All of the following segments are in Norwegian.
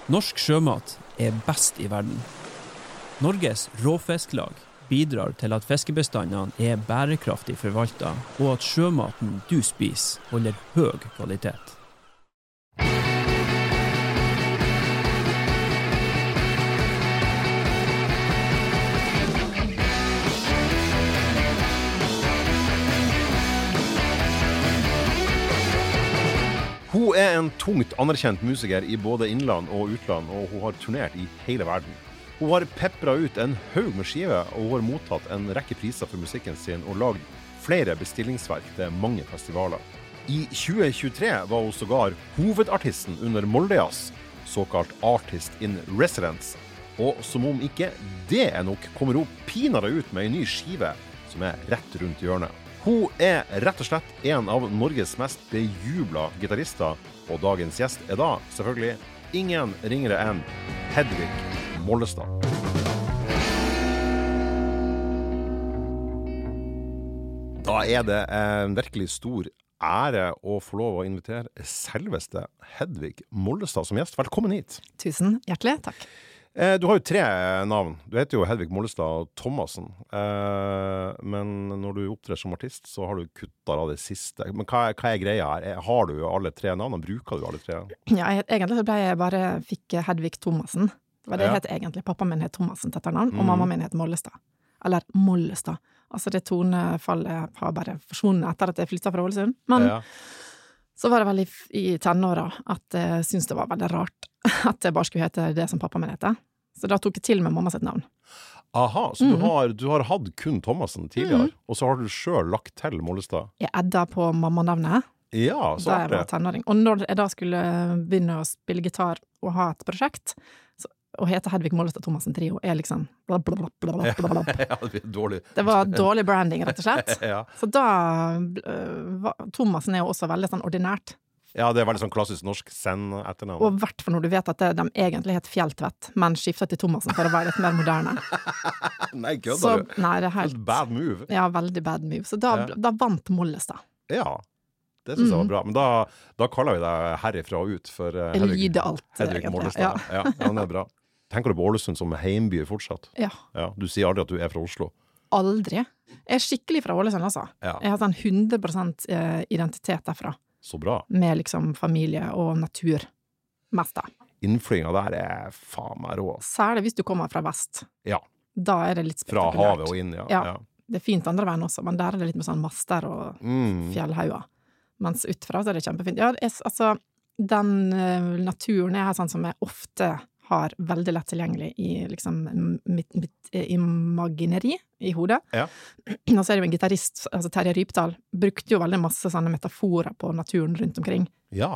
Norsk sjømat best i verden. Norges råfisklag bidrar til at fiskebestandene bærekraftig forvaltet, og at sjømaten du spiser holder høy kvalitet. Hun en tungt anerkjent musiker i både innland og utland, og hun har turnert i hele verden. Hun har peppret ut en haug med skive, og hun har mottatt en rekke priser for musikken sin og lagd flere bestillingsverk til mange festivaler. I 2023 var hun sågar hovedartisten under Moldejazz, såkalt Artist in Residence. Og som om ikke det nok, kommer hun pinadø ut med en ny skive som rett rundt hjørnet. Hun rett og slett en av Norges mest bejubla gitarister, og dagens gjest da selvfølgelig ingen ringere enn Hedvig Mollestad. Da det en virkelig stor ære å få lov å invitere selveste Hedvig Mollestad som gjest. Velkommen hit. Tusen hjertelig, takk. Du har jo 3 navn. Du heter jo Hedvig Mollestad Thomassen. Men når du opptrer som artist, så har du kuttet av det siste. Men hva greia her? Har du alle 3 navnene? Bruker du alle 3? Ja, egentlig så fikk Hedvig Thomassen. Det var det jeg het egentlig. Pappa min het Thomassen til etternavn, og mamma min het Mollestad. Eller Mollestad. Altså det tonefallet har bare forsvunnet etter at jeg flyttet fra Ålesund. Men så var det vel i tenåra at jeg syntes det var veldig rart at jeg bare skulle hete det som pappa min heter. Så da tok jeg til med mamma sitt navn. Aha, så du har hatt kun Thomassen tidligere, og så har du selv lagt til Mollestad? Jeg edda på mammanavnet. Ja, så da jeg var tenåring. Og når jeg da skulle begynne å spille gitar og ha et prosjekt, og hete Hedvig Mollestad Thomassen Trio, liksom blablabla. Ja, det dårlig. Det var dårlig branding, rett og slett. Ja. Så da Thomassen jo også veldig sånn ordinært. Ja, det veldig sånn klassisk norsk send-etternavn. Og hvert for når du vet at de egentlig het Fjelltvedt, men skiftet til Thomassen for å være litt mer moderne. Nei, kødder du? Nei, det helt bad move. Ja, veldig bad move. Så da vant Mollestad. Ja, det synes jeg var bra. Men da kaller vi deg herifra og ut for Hedvig Mollestad. Ja, det bra. Tenker du på Ålesund som heimby fortsatt? Ja. Du sier aldri at du fra Oslo? Aldri. Jeg skikkelig fra Ålesund, altså. Ja. Jeg har sånn 100% identitet derfra. Så bra. Med liksom familie og natur. Mest da. Innflyginga der faen meg rå. Særlig hvis du kommer fra vest. Ja. Da det litt spektakulært. Fra havet og inn, ja. Det fint andre veien også, men der det litt med sånn master og fjellhauer. Mens utfra så det kjempefint. Ja, altså, den naturen her sånn som jeg ofte har veldig lett tilgjengelig i liksom mitt imagineri i hodet. Ja. Og så det jo en gitarist, altså Terje Rypdal, brukte jo veldig masse sånne metaforer på naturen rundt omkring. Ja.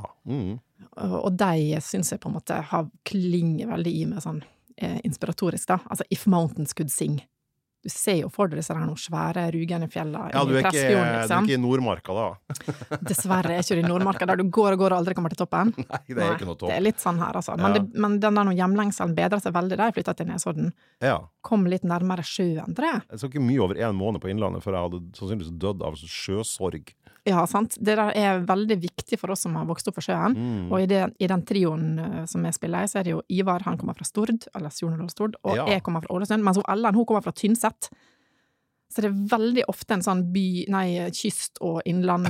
Og de synes jeg på en måte klinger veldig i med sånn inspiratorisk da. Altså If Mountains Could Sing. Du ser jo for deg disse her noen svære rugende fjellet. Ja, du du ikke i Nordmarka da. Dessverre ikke i Nordmarka, der du går og allri kommer til toppen. Nei, det ikke noe topp. Det litt sånn her, altså. Men, men den der noen hjemlengselen bedret seg veldig da jeg flyttet til Nesodden. Ja. Kom litt nærmere sjøen, tror jeg. Jeg skal ikke mye over 1 måned på Innlandet, for jeg hadde sannsynligvis dødd av sjøsorg. Ja, sant. Det der veldig viktig for oss som har vokst opp på sjøen. Og i den trioen som jeg spiller i, så det jo Ivar, han kommer fra Stord, eller Sjornedal Stord, og jeg kommer fra Ålesund, mens Ellen, hun kommer fra Tynset. Så det veldig ofte en sånn kyst- og innland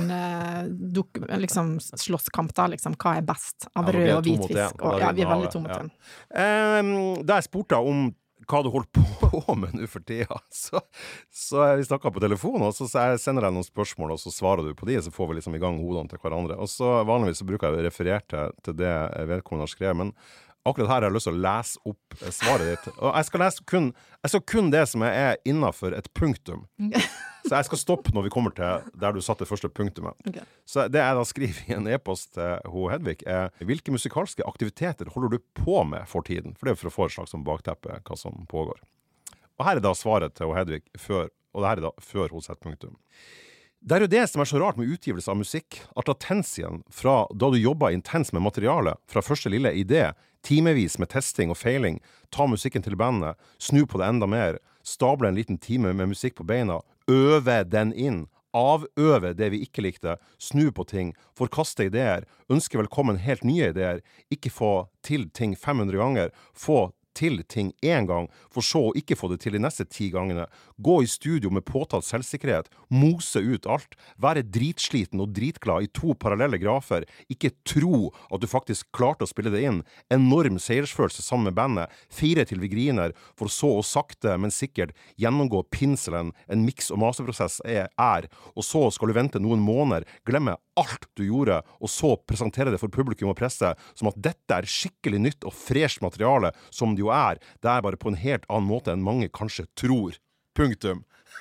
liksom slåsskamp da, liksom, hva best av rød og hvit fisk. Og, vi veldig to mot en. Da jeg spurte om hva du holdt på med nå for tida, så vi snakket på telefonen, og så sender jeg noen spørsmål, og så svarer du på de, så får vi liksom i gang hodene til hverandre. Og så vanligvis så bruker jeg å referere til det vedkommende har skrevet, men akkurat her har jeg lyst til å lese opp svaret ditt. Og jeg skal lese kun det som innenfor et punktum. Så jeg skal stoppe når vi kommer til der du satte det første punktumet. Okay. Så det jeg da skriver i en e-post til Hedvig hvilke musikalske aktiviteter holder du på med for tiden? For det for å få et slags bakteppe hva som pågår. Og her da svaret til Hedvig før, og det her da før hun setter punktum. Det jo det som så rart med utgivelse av musikk, at latensien fra da du jobbet intens med materiale, fra første lille idé, timevis med testing og feiling, ta musikken til bandet, snu på det enda mer, stable en liten time med musikk på beina, øve den inn, avøve det vi ikke likte, snu på ting, forkaste ideer, ønske velkommen helt nye ideer, ikke få til ting 500 ganger, få til ting en gang, for så å ikke få det til de neste 10 gangene, gå i studio med påtatt selvsikkerhet, mose ut alt, være dritsliten og dritglad i 2 parallelle grafer, ikke tro at du faktisk klarte å spille det inn, enorm seiersfølelse sammen med bandet, fire til vi griner, for så å sakte, men sikkert gjennomgå pinselen en mix- og masterprosess og så skal du vente noen måneder, glemme alt du gjorde, og så presentere det for publikum og presse, som at dette skikkelig nytt og fresh materiale, som det jo det bare på en helt annen måte enn mange kanskje tror. Punktum.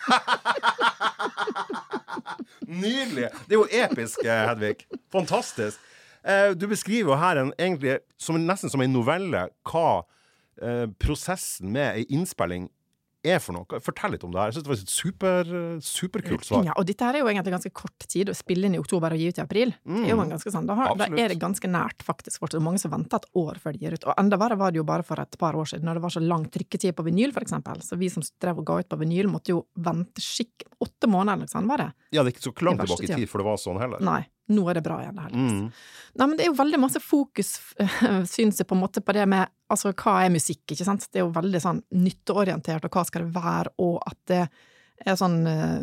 Nydelig! Det jo episk, Hedvig. Fantastisk. Du beskriver jo her egentlig nesten som en novelle hva prosessen med en innspilling for noe. Fortell litt om det her. Jeg synes det var et superkult svar. Ja, og dette her jo egentlig ganske kort tid å spille inn i oktober og gi ut i april. Det jo en ganske sånn, da det ganske nært faktisk fortsatt. Det mange som venter et år før de gir ut. Og enda verre var det jo bare for et par år siden, når det var så lang trykketid på vinyl, for eksempel. Så vi som drev og ga ut på vinyl måtte jo vente 8 måneder, liksom, var det? Ja, det ikke så langt tilbake i tid, for det var sånn heller. Nei. Nå det bra igjen, heldigvis. Nei, men det jo veldig masse fokus, synes jeg på en måte, på det med, altså, hva musikk, ikke sant? Det jo veldig sånn nytteorientert, og hva skal det være, og at det sånn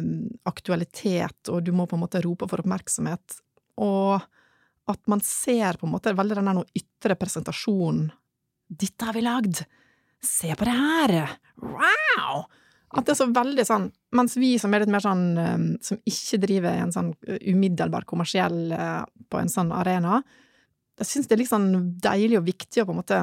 aktualitet, og du må på en måte rope for oppmerksomhet, og at man ser på en måte veldig den der noe ytre presentasjon. Dette har vi lagd! Se på det her! Wow! At det så veldig sånn, mens vi som litt mer sånn, som ikke driver en sånn umiddelbar kommersiell på en sånn arena, jeg synes det litt sånn deilig og viktig å på en måte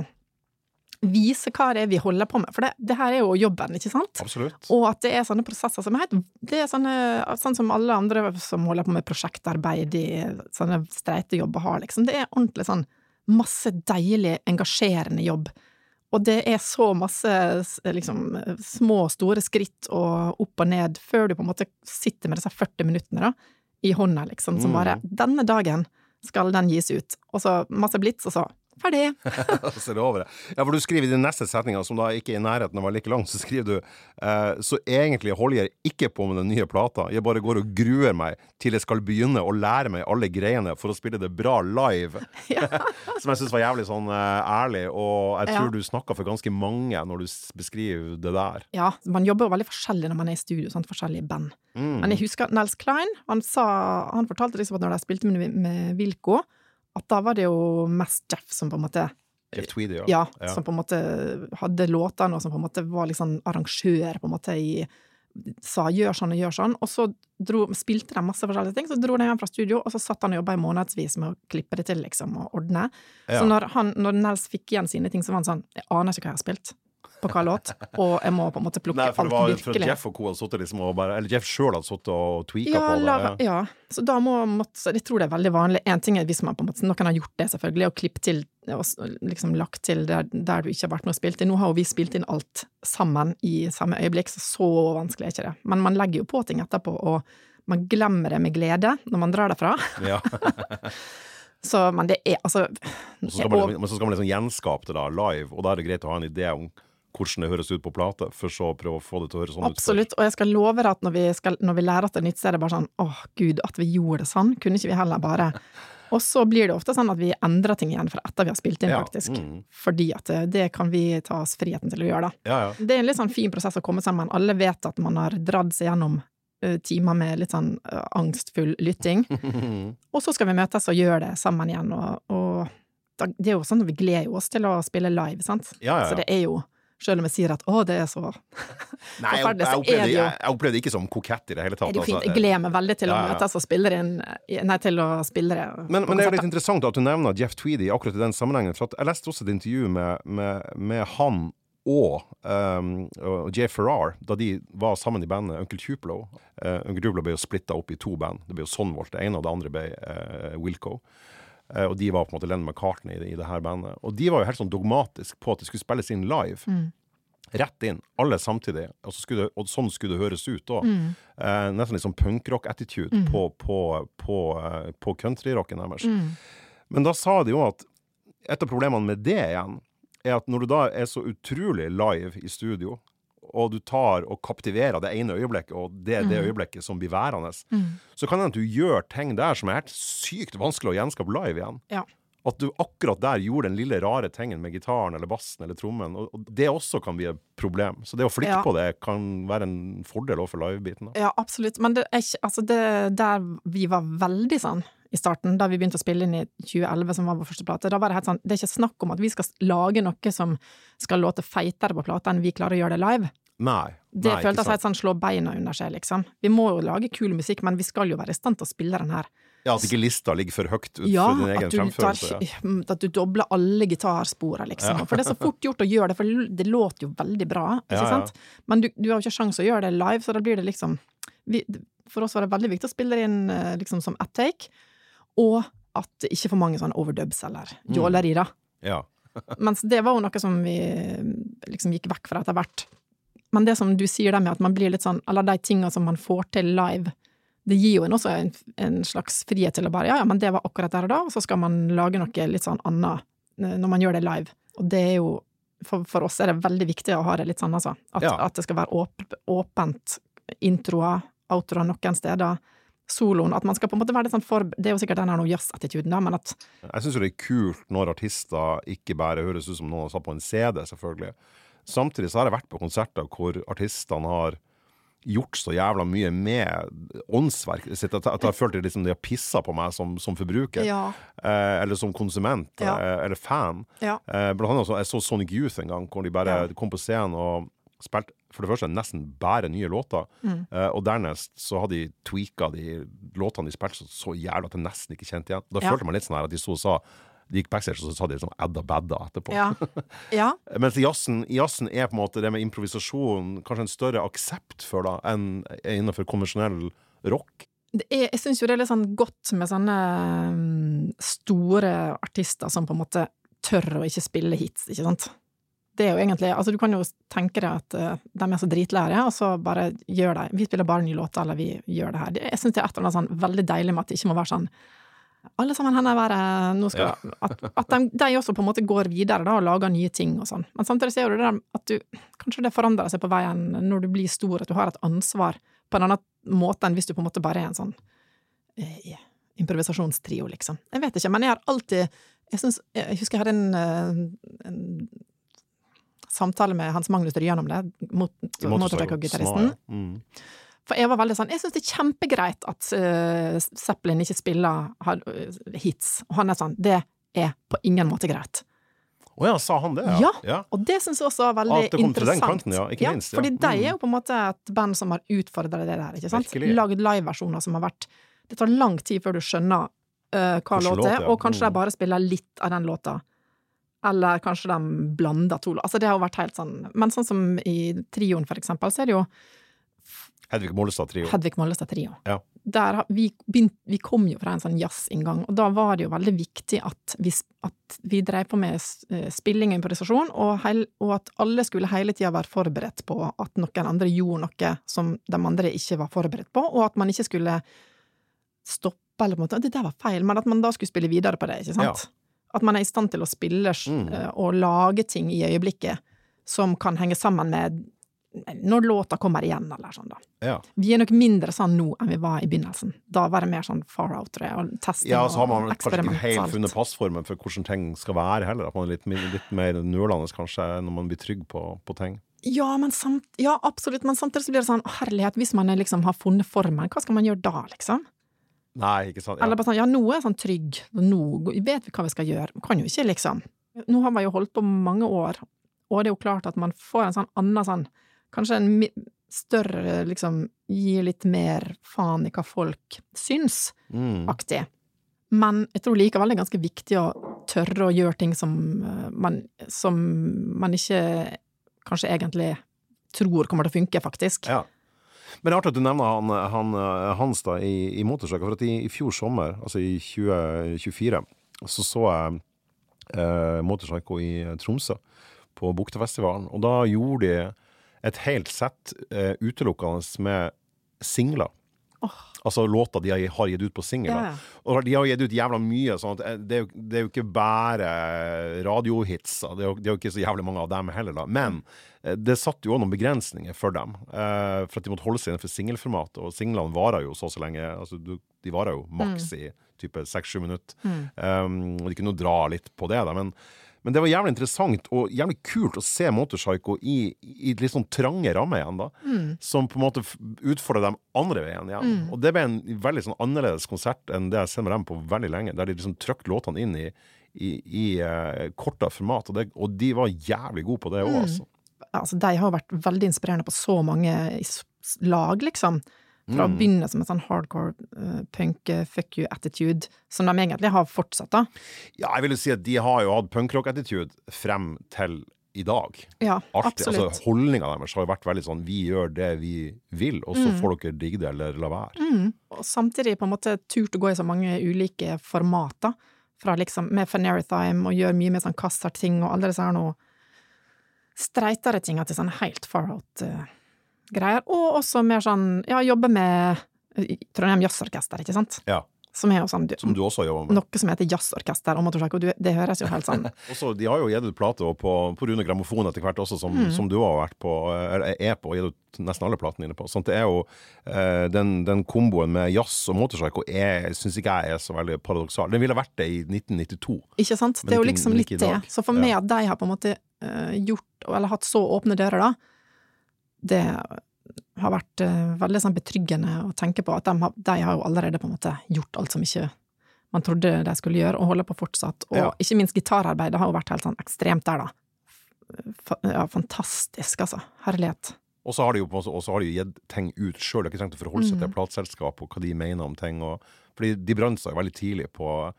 vise hva det vi holder på med, for det her jo jobben, ikke sant? Absolutt. Og at det sånne prosesser som det sånn som alle andre som holder på med prosjektarbeid i sånne streite jobber har, liksom. Det ordentlig sånn masse deilig, engasjerende jobb. Og det så masse liksom, små, store skritt og opp og ned, før du på en måte sitter med disse 40 minuttene da, i hånda, liksom, som bare, denne dagen skal den gis ut. Og så masse blitz, og så ferdig. Så det over det. Ja, for du skriver i den neste setningen, som da ikke i nærheten var like lang, så skriver du, så egentlig holder jeg ikke på med den nye plata. Jeg bare går og gruer meg til jeg skal begynne å lære meg alle greiene for å spille det bra live. Ja. Som jeg synes var jævlig sånn ærlig, og jeg tror du snakket for ganske mange når du beskriver det der. Ja, man jobber jo veldig forskjellig når man i studio, sånn forskjellige band. Men jeg husker at Nels Klein, han fortalte liksom at når de spilte med Wilco, at da var det jo mest Jeff som på en måte Jeff Tweedy, ja, som på en måte hadde låtene, og som på en måte var liksom arrangør på en måte sa gjør sånn, og så spilte de masse forskjellige ting, så dro de hjem fra studio, og så satt han og jobbet i månedsvis med å klippe det til, liksom, og ordne. Så når Nels fikk igjen sine ting, så var han sånn, jeg aner ikke hva jeg har spilt på hva låt, og jeg må på en måte plukke alt virkelig. Nei, for Jeff og Co hadde sittet liksom og bare, eller Jeff selv hadde sittet og tweaket på det. Ja, så da jeg tror det veldig vanlig. En ting hvis man på en måte, noen har gjort det selvfølgelig, og klippet til, og liksom lagt til der du ikke har vært noe spilt inn. Nå har jo vi spilt inn alt sammen i samme øyeblikk, så vanskelig ikke det. Men man legger jo på ting etterpå, og man glemmer det med glede når man drar derfra. Ja. Så, men det altså... Men så skal man liksom gjenskape det da, live, og da det greit å ha en idé om hvordan det høres ut på plate, for så å prøve å få det til å høres sånn ut. Absolutt, og jeg skal love deg at når vi lærer at det nytt, så det bare sånn, åh Gud, at vi gjorde det sånn, kunne ikke vi heller bare. Og så blir det ofte sånn at vi endrer ting igjen fra etter vi har spilt inn, faktisk. Fordi at det kan vi ta oss friheten til å gjøre da. Ja. Det en litt sånn fin prosess å komme sammen. Alle vet at man har dratt seg gjennom timer med litt sånn angstfull lytting. Og så skal vi møtes og gjøre det sammen igjen, og det jo sånn at vi gleder oss til å spille live, sant? Ja. Så det jo selv om jeg sier at, det så Nei, jeg opplevde det ikke som kokett i det hele tatt. Det fint, jeg gleder meg veldig til å møtes og spille det til å spille det. Men det jo litt interessant at du nevner Jeff Tweedy akkurat i den sammenhengen, for at jeg leste også et intervju med han og Jay Farrar, da de var sammen i bandet Uncle Tupelo. Uncle Tupelo ble jo splittet opp i 2 band. Det ble jo Sonvolt, det ene, og det andre ble Wilco. Og de var på en måte Lennon McCartney i det her bandet. Og de var jo helt sånn dogmatisk på at de skulle spilles inn live. Rett inn, alle samtidig. Og sånn skulle det høres ut da. Nesten litt sånn punkrock-attitude på countryrocken deres. Men da sa de jo at et av problemene med det igjen, at når du da så utrolig live i studio, og du tar og kaptiverer det ene øyeblikket, og det øyeblikket som blir værende, så kan det at du gjør ting der som helt sykt vanskelig å gjenskape live igjen. Ja. At du akkurat der gjorde den lille rare tingen med gitaren eller bassen eller trommen, og det også kan bli et problem. Så det å flikke på det kan være en fordel også for live-biten. Ja, absolutt. Men det er ikke, altså det der vi var veldig sånn i starten, da vi begynte å spille inn i 2011, som var vår første plate, da var det helt sånn, det er ikke snakk om at vi skal lage noe som skal låte feitere på plata enn vi klarer å gjøre det live. Nei, det føltes helt sånn slå beina under seg, liksom. Vi må jo lage kul musikk, men vi skal jo være i stand til å spille den her. Ja, at ikke lista ligger for høyt ut for din egen fremførelse. At du dobler alle gitarsporer, liksom. For det er så fort gjort å gjøre det, for det låter jo veldig bra, ikke sant? Men du har jo ikke sjans å gjøre det live, så da blir det liksom... For oss var det veldig viktig å spille det inn liksom som ett take, og at det ikke for mange sånn overdubs eller jåleri da. Ja. Mens det var jo noe som vi liksom gikk vekk fra etter hvert. Men det som du sier der med at man blir litt sånn, alle de tingene som man får til live, det gir jo også en slags frihet til å bare, ja, men det var akkurat der og da, og så skal man lage noe litt sånn annet når man gjør det live. Og det er jo, for oss er det veldig viktig å ha det litt sånn, altså. At det skal være åpent, introer, outroer noen steder, soloen, at man skal på en måte være litt sånn det er jo sikkert den her noe jazz-attituden da, men at... Jeg synes jo det er kult når artister ikke bare høres ut som noen har satt på en CD, selvfølgelig. Samtidig så har jeg vært på konserter hvor artistene har gjort så jævla mye med åndsverk sitt, at jeg har følt liksom de har pisset på meg som forbruker, eller som konsument, eller fan. Blant annet jeg så Sonic Youth en gang, hvor de bare kom på scenen og spilte, for det første, nesten bare nye låter, og dernest så hadde de tweaket de låtene de spilte så jævla at jeg nesten ikke kjente igjen. Da følte man litt sånn her at de så sa, de gikk backstage, og så sa de liksom edda-bedda etterpå. Mens i jazzen er på en måte det med improvisasjon kanskje en større aksept for da, enn innenfor konvensjonell rock. Jeg synes jo det er litt sånn godt med sånne store artister som på en måte tør å ikke spille hits, ikke sant? Det er jo egentlig, altså du kan jo tenke deg at de er så dritlære, og så bare gjør det. Vi spiller bare nye låter, eller vi gjør det her. Jeg synes det er et eller annet sånn veldig deilig med at det ikke må være sånn alle sammen henne være, nå skal, at de også på en måte går videre da, og lager nye ting og sånn. Men samtidig ser du det der at kanskje det forandrer seg på veien når du blir stor, at du har et ansvar på en annen måte enn hvis du på en måte bare er en sånn improvisasjonstrio, liksom. Jeg vet ikke, men jeg har alltid, jeg husker jeg hadde en samtale med Hans Magnus Ryan om det, motortrekk-gitaristen. For jeg var veldig sånn, jeg synes det er kjempegreit at Zeppelin ikke spiller hits, og han er sånn, det er på ingen måte greit. Åja, sa han det? Ja, og det synes jeg også er veldig interessant. At det kom til den kanten, ikke minst. Fordi de er jo på en måte et band som har utfordret det der, ikke sant? Virkelig. Laget live-versjoner som har vært, det tar lang tid før du skjønner hva låt er, og kanskje de bare spiller litt av den låta. Eller kanskje de blander to. Altså det har jo vært helt sånn, men sånn som i trioen for eksempel, så er det jo Hedvig Mollestad Trio. Ja. Der vi kom jo fra en sånn jazz-inngang, og da var det jo veldig viktig at vi drev på med spilling og improvisasjon, og at alle skulle hele tiden være forberedt på at noen andre gjorde noe som de andre ikke var forberedt på, og at man ikke skulle stoppe, eller på en måte, det der var feil, men at man da skulle spille videre på det, ikke sant? Ja. At man er i stand til å spille og lage ting i øyeblikket som kan henge sammen med når låta kommer igjen, eller sånn da. Ja. Vi er nok mindre sånn nå enn vi var i begynnelsen. Da var det mer sånn far out, tror jeg, og testing og eksperiment. Ja, så har man kanskje ikke helt funnet passformen for hvordan ting skal være heller, at man er litt mer nølende kanskje, når man blir trygg på ting. Ja, absolutt, men samtidig så blir det sånn, herlighet, hvis man liksom har funnet formen, hva skal man gjøre da, liksom? Nei, ikke sant. Ja. Eller bare sånn, nå er jeg sånn trygg, nå vet vi hva vi skal gjøre, man kan jo ikke liksom. Nå har man jo holdt på mange år, og det er jo klart at man får en sånn annen sånn, kanskje en større, liksom, gi litt mer faen i hva folk syns, aktig. Men jeg tror likevel det er ganske viktig å tørre å gjøre ting som man ikke kanskje egentlig tror kommer til å funke, faktisk. Ja. Men det er artig at du nevner Hans da i Motortrekk, for at i fjor sommer, altså i 2024, så jeg Motortrekk i Tromsø på Buktefestivalen, og da gjorde de et helt sett utelukkende med singler Altså låter de har gitt ut på singler. Og de har gitt ut jævla mye, sånn at det er jo ikke bare radiohits, det er jo ikke så jævlig mange av dem heller da. Men det satt jo også noen begrensninger for dem, for at de måtte holde seg innenfor singelformatet, og singlene varer jo så lenge, altså de varer jo maks i type 6-7 minutter, og de kunne jo dra litt på det da, men det var jævlig interessant og jævlig kult å se Motorpsycho i litt sånn trange ramme igjen da, som på en måte utfordrer dem andre veien igjen. Og det ble en veldig sånn annerledes konsert enn det jeg ser med dem på veldig lenge, der de liksom trykte låtene inn i kortere format, og de var jævlig gode på det også, altså. Altså, de har vært veldig inspirerende på så mange lag, liksom. Fra å begynne som en sånn hardcore punk fuck you attitude, som de egentlig har fortsatt da. Ja, jeg vil jo si at de har jo hatt punkrock-attitude frem til i dag. Ja, absolutt. Altså, holdningen deres har jo vært veldig sånn, vi gjør det vi vil, og så får dere digge det eller la være. Og samtidig på en måte turt å gå i så mange ulike formater, fra liksom med Fanerithime, og gjør mye med sånn kastarting, og alle disse her noe streitere ting til sånn helt far out greier, og også mer sånn, ja, jobbe med Trondheim Jazzorkester, ikke sant? Ja. Som er jo sånn, som du også jobber med. Noe som heter Jazzorkester og Motorpsycho, det høres jo helt sånn. Også, de har jo gitt ut plate på Rune Grammofon etter hvert også, som du har vært på, eller er på, og gitt ut nesten alle platene dine på. Sånn, det er jo den komboen med jazz og Motorpsycho synes ikke jeg er så veldig paradoksal. Den ville vært det i 1992. Ikke sant? Det er jo liksom litt det. Så for meg at de har på en måte gjort, eller hatt så åpne dører da, det har vært veldig sånn betryggende å tenke på at de har jo allerede på en måte gjort alt som ikke man trodde de skulle gjøre, og holder på fortsatt. Og ikke minst gitararbeidet har jo vært helt sånn ekstremt der da. Ja, fantastisk, altså. Herlighet. Og så har de jo gitt ting ut selv, de har ikke trengt å forholde seg til plateselskap og hva de mener om ting, fordi de brant seg veldig tidlig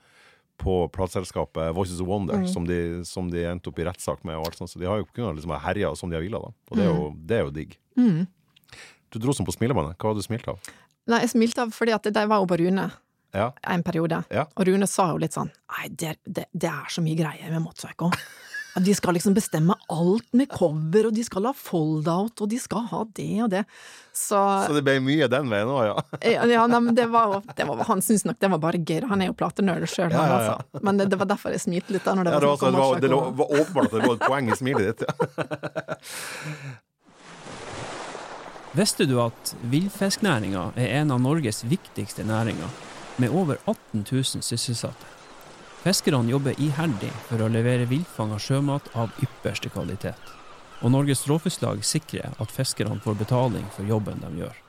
på plateselskapet Voices of Wonder, som de endte opp i rettssak med, og alt sånt, så de har jo kunnet liksom herja som de har villet da, og det er jo digg. Du dro som på smilebåndet. Hva var du smilt av? Nei, jeg smilte av fordi at de var jo på Rune en periode. Og Rune sa jo litt sånn, nei, det er så mye greier med Motorpsycho. De skal liksom bestemme alt med cover, og de skal ha fold-out, og de skal ha det og det. Så det ble mye den veien også, ja, nei, men det var han synes nok det var bare gøy. Han er jo platenørd selv, altså. Men det var derfor jeg smilte litt da når det var sånn Motorpsycho. Det var åpenbart at det var et poeng i smilet ditt, Visste du at villfisknæringen er en av Norges viktigste næringer, med over 18 000 sysselsatte? Fiskerne jobber iherdig for å levere villfanget sjømat av ypperste kvalitet, og Norges Råfisklag sikrer at fiskerne får betaling for jobben de gjør.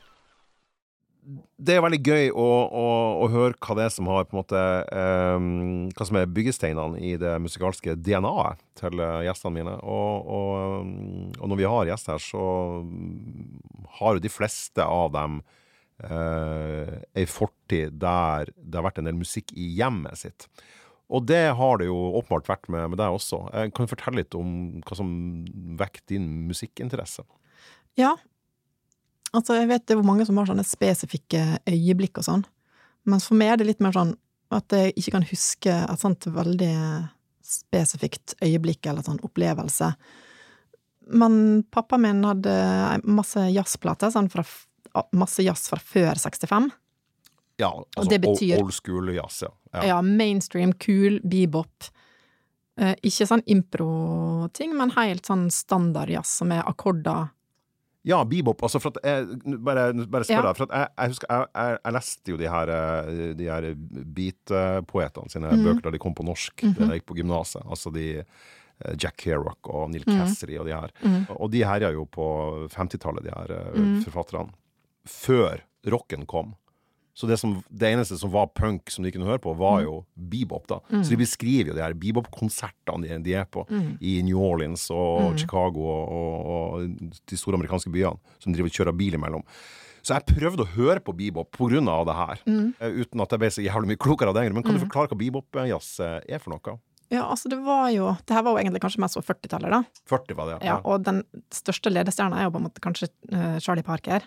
Det er veldig gøy å høre hva det er som har på en måte hva som er byggesteinene i det musikalske DNA-et til gjestene mine, og når vi har gjester her, så har jo de fleste av dem en fortid der det har vært en del musikk i hjemmet sitt. Og det har det jo åpenbart vært med deg også. Kan du fortelle litt om hva som vekker din musikkinteresse? Ja, altså jeg vet det er mange som har sånne spesifikke øyeblikk og sånn, men for meg er det litt mer sånn at jeg ikke kan huske et sånt veldig spesifikt øyeblikk eller sånn opplevelse. Men pappa min hadde masse jazzplater, sånn masse jazz fra før 65. Ja, altså det betyr, old school jazz, ja, mainstream, cool, bebop. Ikke sånn impro-ting, men helt sånn standard jazz som er akkorder. Ja, bebop, altså for at bare spør deg, for at jeg husker, jeg leste jo de her beat-poetene sine bøker da de kom på norsk, da jeg gikk på gymnaset, altså de Jack Kerouac og Neil Cassidy og de her. Og de her er jo på 50-tallet, de her forfatterne, før rocken kom. Så det eneste som var punk som de kunne høre på var jo bebop da. Så de beskriver jo de her bebop-konsertene de er på i New Orleans og Chicago og de store amerikanske byene som driver og kjører bil imellom. Så jeg prøvde å høre på bebop på grunn av det her, uten at jeg ble så jævlig mye klokere av det. Men kan du forklare hva bebop-jazz er for noe? Ja, altså det var jo egentlig kanskje mest på 40-tallet da. 40 var det, ja. Og den største ledestjernen er jo på en måte kanskje Charlie Parker,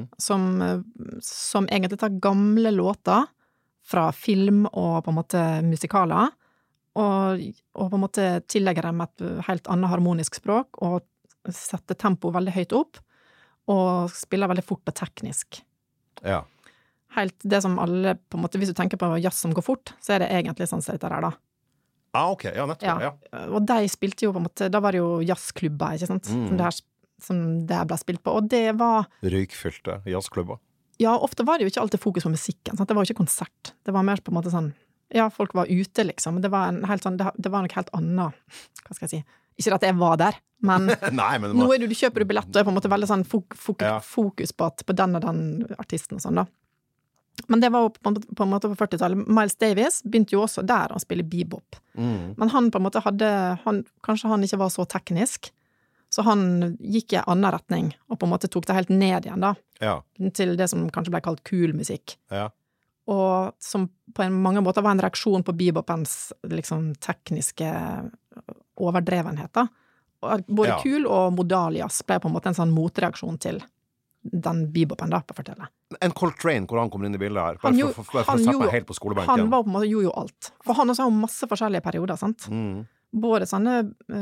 som egentlig tar gamle låter fra film og på en måte musikaler, og på en måte tillegger dem et helt annet harmonisk språk, og setter tempo veldig høyt opp, og spiller veldig fort og teknisk. Ja. Helt det som alle, på en måte, hvis du tenker på jazz som går fort, så det egentlig sånn som dette der da. Ok, ja, nettopp, ja. Og de spilte jo på en måte, da var det jo jazzklubber, ikke sant? Som det ble spilt på, og det var... Røykfylte jazzklubber. Ja, ofte var det jo ikke alltid fokus på musikken, sant? Det var jo ikke konsert. Det var mer på en måte sånn, ja, folk var ute liksom, det var en helt sånn, det var noe helt annet, hva skal jeg si? Ikke at jeg var der, men, Nei, men nå du kjøper du billett, og er på en måte veldig sånn fokus på den og den artisten og sånn da. Men det var jo på en måte på 40-tallet. Miles Davis begynte jo også der å spille bebop. Men han på en måte kanskje han ikke var så teknisk, så han gikk i en annen retning, og på en måte tok det helt ned igjen da, til det som kanskje ble kalt cool musikk. Ja. Og som på mange måter var en reaksjon på bebopens liksom tekniske overdrevenhet da. Både cool og modal jazz ble på en måte en sånn motreaksjon til den bebopen da, på fortelle. En Coltrane, hvor han kommer inn i bildet her, bare for å sette meg helt på skolebenken. Han var på en måte jo alt. For han også har masse forskjellige perioder, sant? Både sånne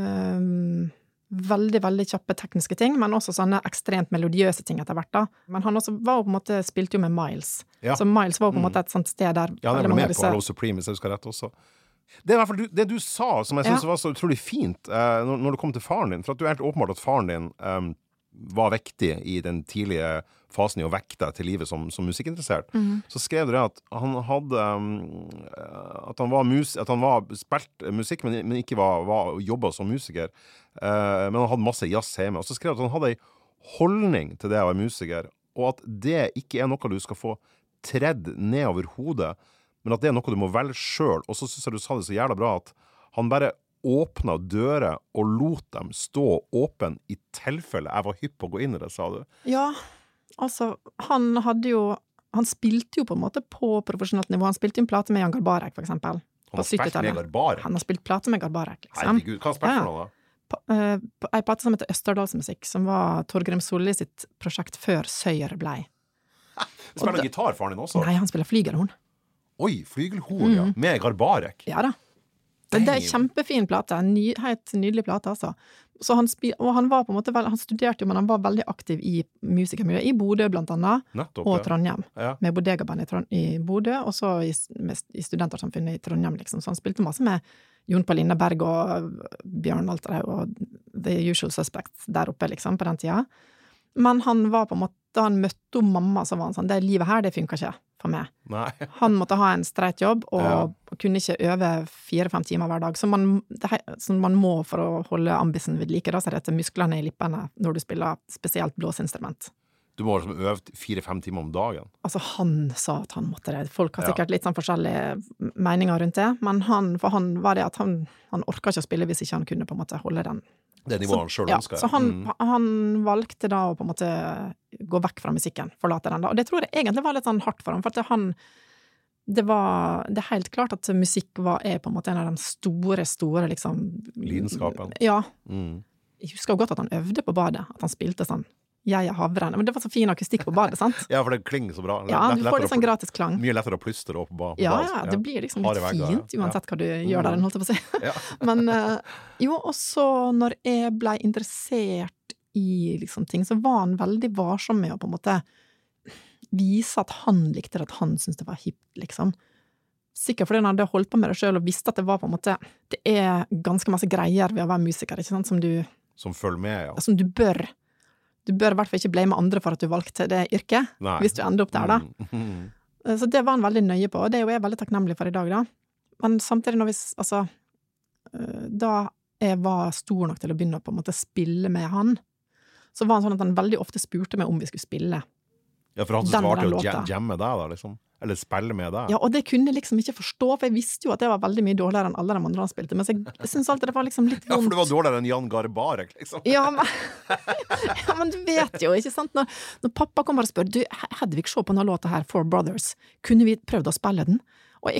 veldig, veldig kjappe tekniske ting, men også sånne ekstremt melodiøse ting etter hvert da. Men han også var på en måte, spilte jo med Miles. Så Miles var på en måte et sånt sted der... Ja, det var med på Hello Supreme, hvis jeg husker rett også. Det i hvert fall det du sa, som jeg synes var så utrolig fint, når det kom til faren din, for at du helt åpenbart at faren din var vektig i den tidlige fasen i å vekte deg til livet som musikkinteressert, så skrev du det at han hadde at han var spilt musikk, men ikke var jobbet som musiker, men han hadde masse jazz hjemme, og så skrev han at han hadde en holdning til det å være musiker, og at det ikke er noe du skal få tredd ned over hodet, men at det er noe du må velge selv, og så synes jeg du sa det så jævla bra at han bare åpnet dører og lot dem stå åpen i tilfelle jeg var hypp på å gå inn i det, sa du. Ja, altså, han spilte jo på en måte på profesjonelt nivå. Han spilte jo en plate med Jan Garbarek, for eksempel. Han har spilt med Garbarek? Han har spilt plate med Garbarek, liksom. Herregud, hva har han spilt for noe da? En plate som heter Østerdalsmusikk, som var Torgrim Solli sitt prosjekt før Søyer blei. Spiller gitar, faren din også? Nei, han spiller flygelhorn. Oi, flygelhorn, ja. Med Garbarek? Ja da. Det er en kjempefin plate, helt nydelig plate, altså. Så han var på en måte, han studerte jo, men han var veldig aktiv i musikermiljøet, i Bodø blant annet, og Trondheim, med bodegaband i Bodø, og så i studentersamfunnet i Trondheim, liksom. Så han spilte masse med Jon Paul Lindeberg og Bjørn Alterhaug og The Usual Suspects der oppe, liksom, på den tida. Men han var på en måte, da han møtte mamma, så var han sånn, det livet her, det funker ikke for meg. Nei. Han måtte ha en streit jobb, og kunne ikke øve 4-5 timer hver dag, som man må for å holde ambisen ved like, da, så det heter musklene i lippene når du spiller spesielt blåsinstrument. Du må liksom øve 4-5 timer om dagen? Altså, han sa at han måtte det. Folk har sikkert litt sånn forskjellige meninger rundt det, men for han var det at han orket ikke å spille hvis ikke han kunne på en måte holde den. Det nivået han selv ønsker. Så han valgte da å på en måte gå vekk fra musikken, forlate den da. Og det tror jeg egentlig var litt sånn hardt for ham, for at det er helt klart at musikk er på en måte en av de store liksom... Lidenskapen. Ja. Jeg husker jo godt at han øvde på badet, at han spilte sånn Jeg havren, men det var så fin akustikk på badet, sant? Ja, for det klinger så bra. Ja, du får litt sånn gratis klang. Mye lettere å plystre opp på badet. Ja, det blir liksom litt fint, uansett hva du gjør der, holdt jeg på å si. Men jo, og så når jeg ble interessert i liksom ting, så var han veldig varsom med å på en måte vise at han likte det, at han syntes det var hipt, liksom. Sikkert fordi han hadde holdt på med det selv og visste at det var på en måte, det er ganske masse greier ved å være musiker, ikke sant, som følger med, ja. Som du bør i hvert fall ikke blame andre for at du valgte det yrket, hvis du ender opp der da. Så det var han veldig nøye på, og det er jo jeg veldig takknemlig for i dag da. Men samtidig da jeg var stor nok til å begynne å på en måte spille med han, så var han sånn at han veldig ofte spurte meg om vi skulle spille. Ja, for han svarte jo å jamme deg da, liksom. Eller spille med deg. Ja, og det kunne jeg liksom ikke forstå, for jeg visste jo at det var veldig mye dårligere enn alle de andre han spilte, men jeg synes alltid det var liksom litt vondt. Ja, for det var dårligere enn Jan Garbarek, liksom. Ja, men du vet jo, ikke sant? Når pappa kommer og spør, du, Hedvig, se på denne låta her, Four Brothers, kunne vi prøvd å spille den? Og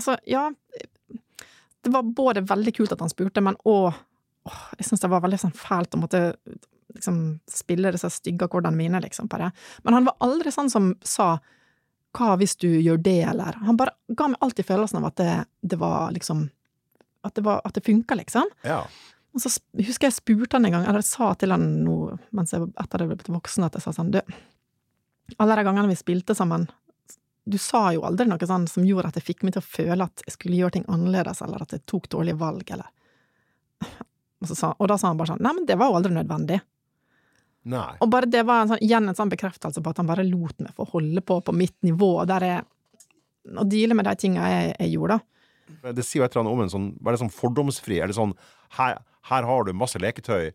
det var både veldig kult at han spurte, men jeg synes det var veldig sånn fælt å måtte liksom spille disse stygge akkordene mine, liksom, bare. Men han var aldri sånn som sa hva hvis du gjør det, eller han bare ga meg alltid følelsen av at det var liksom at det funket, liksom. Ja. Og så husker jeg spurte han en gang, eller jeg sa til han nå, mens jeg etter det ble blitt voksen, at jeg sa sånn, alle de gangene vi spilte sammen, du sa jo aldri noe sånn som gjorde at jeg fikk meg til å føle at jeg skulle gjøre ting annerledes, eller at jeg tok dårlige valg, eller... Og da sa han bare sånn, nei, men det var jo aldri nødvendig. Nei. Og bare det var igjen en sånn bekreftelse på at han bare lot meg få holde på mitt nivå, der jeg, å deale med de tingene jeg gjorde. Det sier jo et eller annet om en sånn, var det sånn fordomsfri, eller sånn, her har du masse leketøy,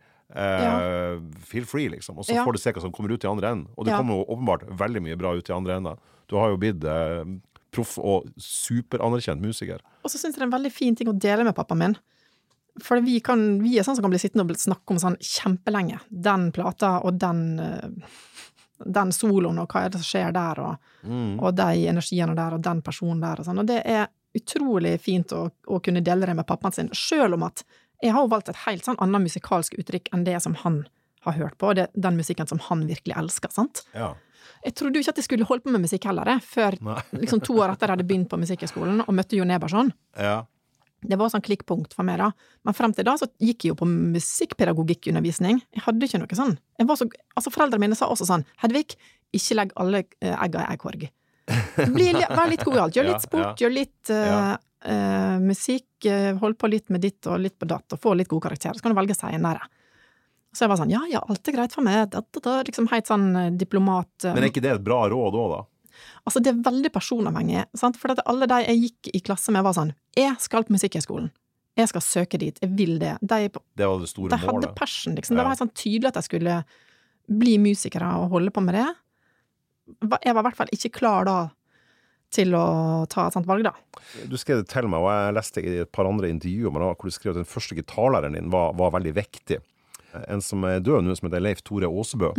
feel free liksom, og så får du se hva som kommer ut i andre enden. Og det kommer jo åpenbart veldig mye bra ut i andre enden. Du har jo blitt proff og superanerkjent musiker. Og så synes jeg det er en veldig fin ting å dele med pappa min. For vi er sånn som kan bli sittende og snakke om sånn kjempelenge. Den plata og den soloen, og hva er det som skjer der, og de energiene der, og den personen der, og sånn. Og det er utrolig fint å kunne dele det med pappaen sin, selv om at jeg har jo valgt et helt sånn annet musikalsk uttrykk enn det som han har hørt på, og den musikken som han virkelig elsker, sant? Ja. Jeg trodde jo ikke at jeg skulle holde på med musikk heller, før liksom 2 år etter jeg hadde begynt på musikkskolen, og møtte Jon Eberson. Ja. Det var sånn klikkpunkt for meg da. Men frem til da så gikk jeg jo på musikkpedagogikkundervisning. Jeg hadde ikke noe sånn. Foreldrene mine sa også sånn, Hedvig, ikke legg alle egga i eggkorg. Vær litt god i alt. Gjør litt sport, gjør litt musikk, hold på litt med ditt og litt på datt, og få litt gode karakterer. Så kan du velge senere. Så jeg var sånn, ja, alt er greit for meg. Liksom helt sånn diplomat. Men er ikke det et bra råd også da? Altså, det er veldig personavhengig, sant? For at alle de jeg gikk i klasse med var sånn, jeg skal på musikkhøgskolen, jeg skal søke dit, jeg vil det. Det var det store målet. De hadde passion, liksom. Det var helt sånn tydelig at jeg skulle bli musikere og holde på med det. Jeg var i hvert fall ikke klar da til å ta et sånt valg da. Du skrev det til meg, og jeg leste i et par andre intervjuer, hvor du skrev at den første gitarlæreren din var veldig viktig. En som er død nå, som heter Leif Tore Åsebø.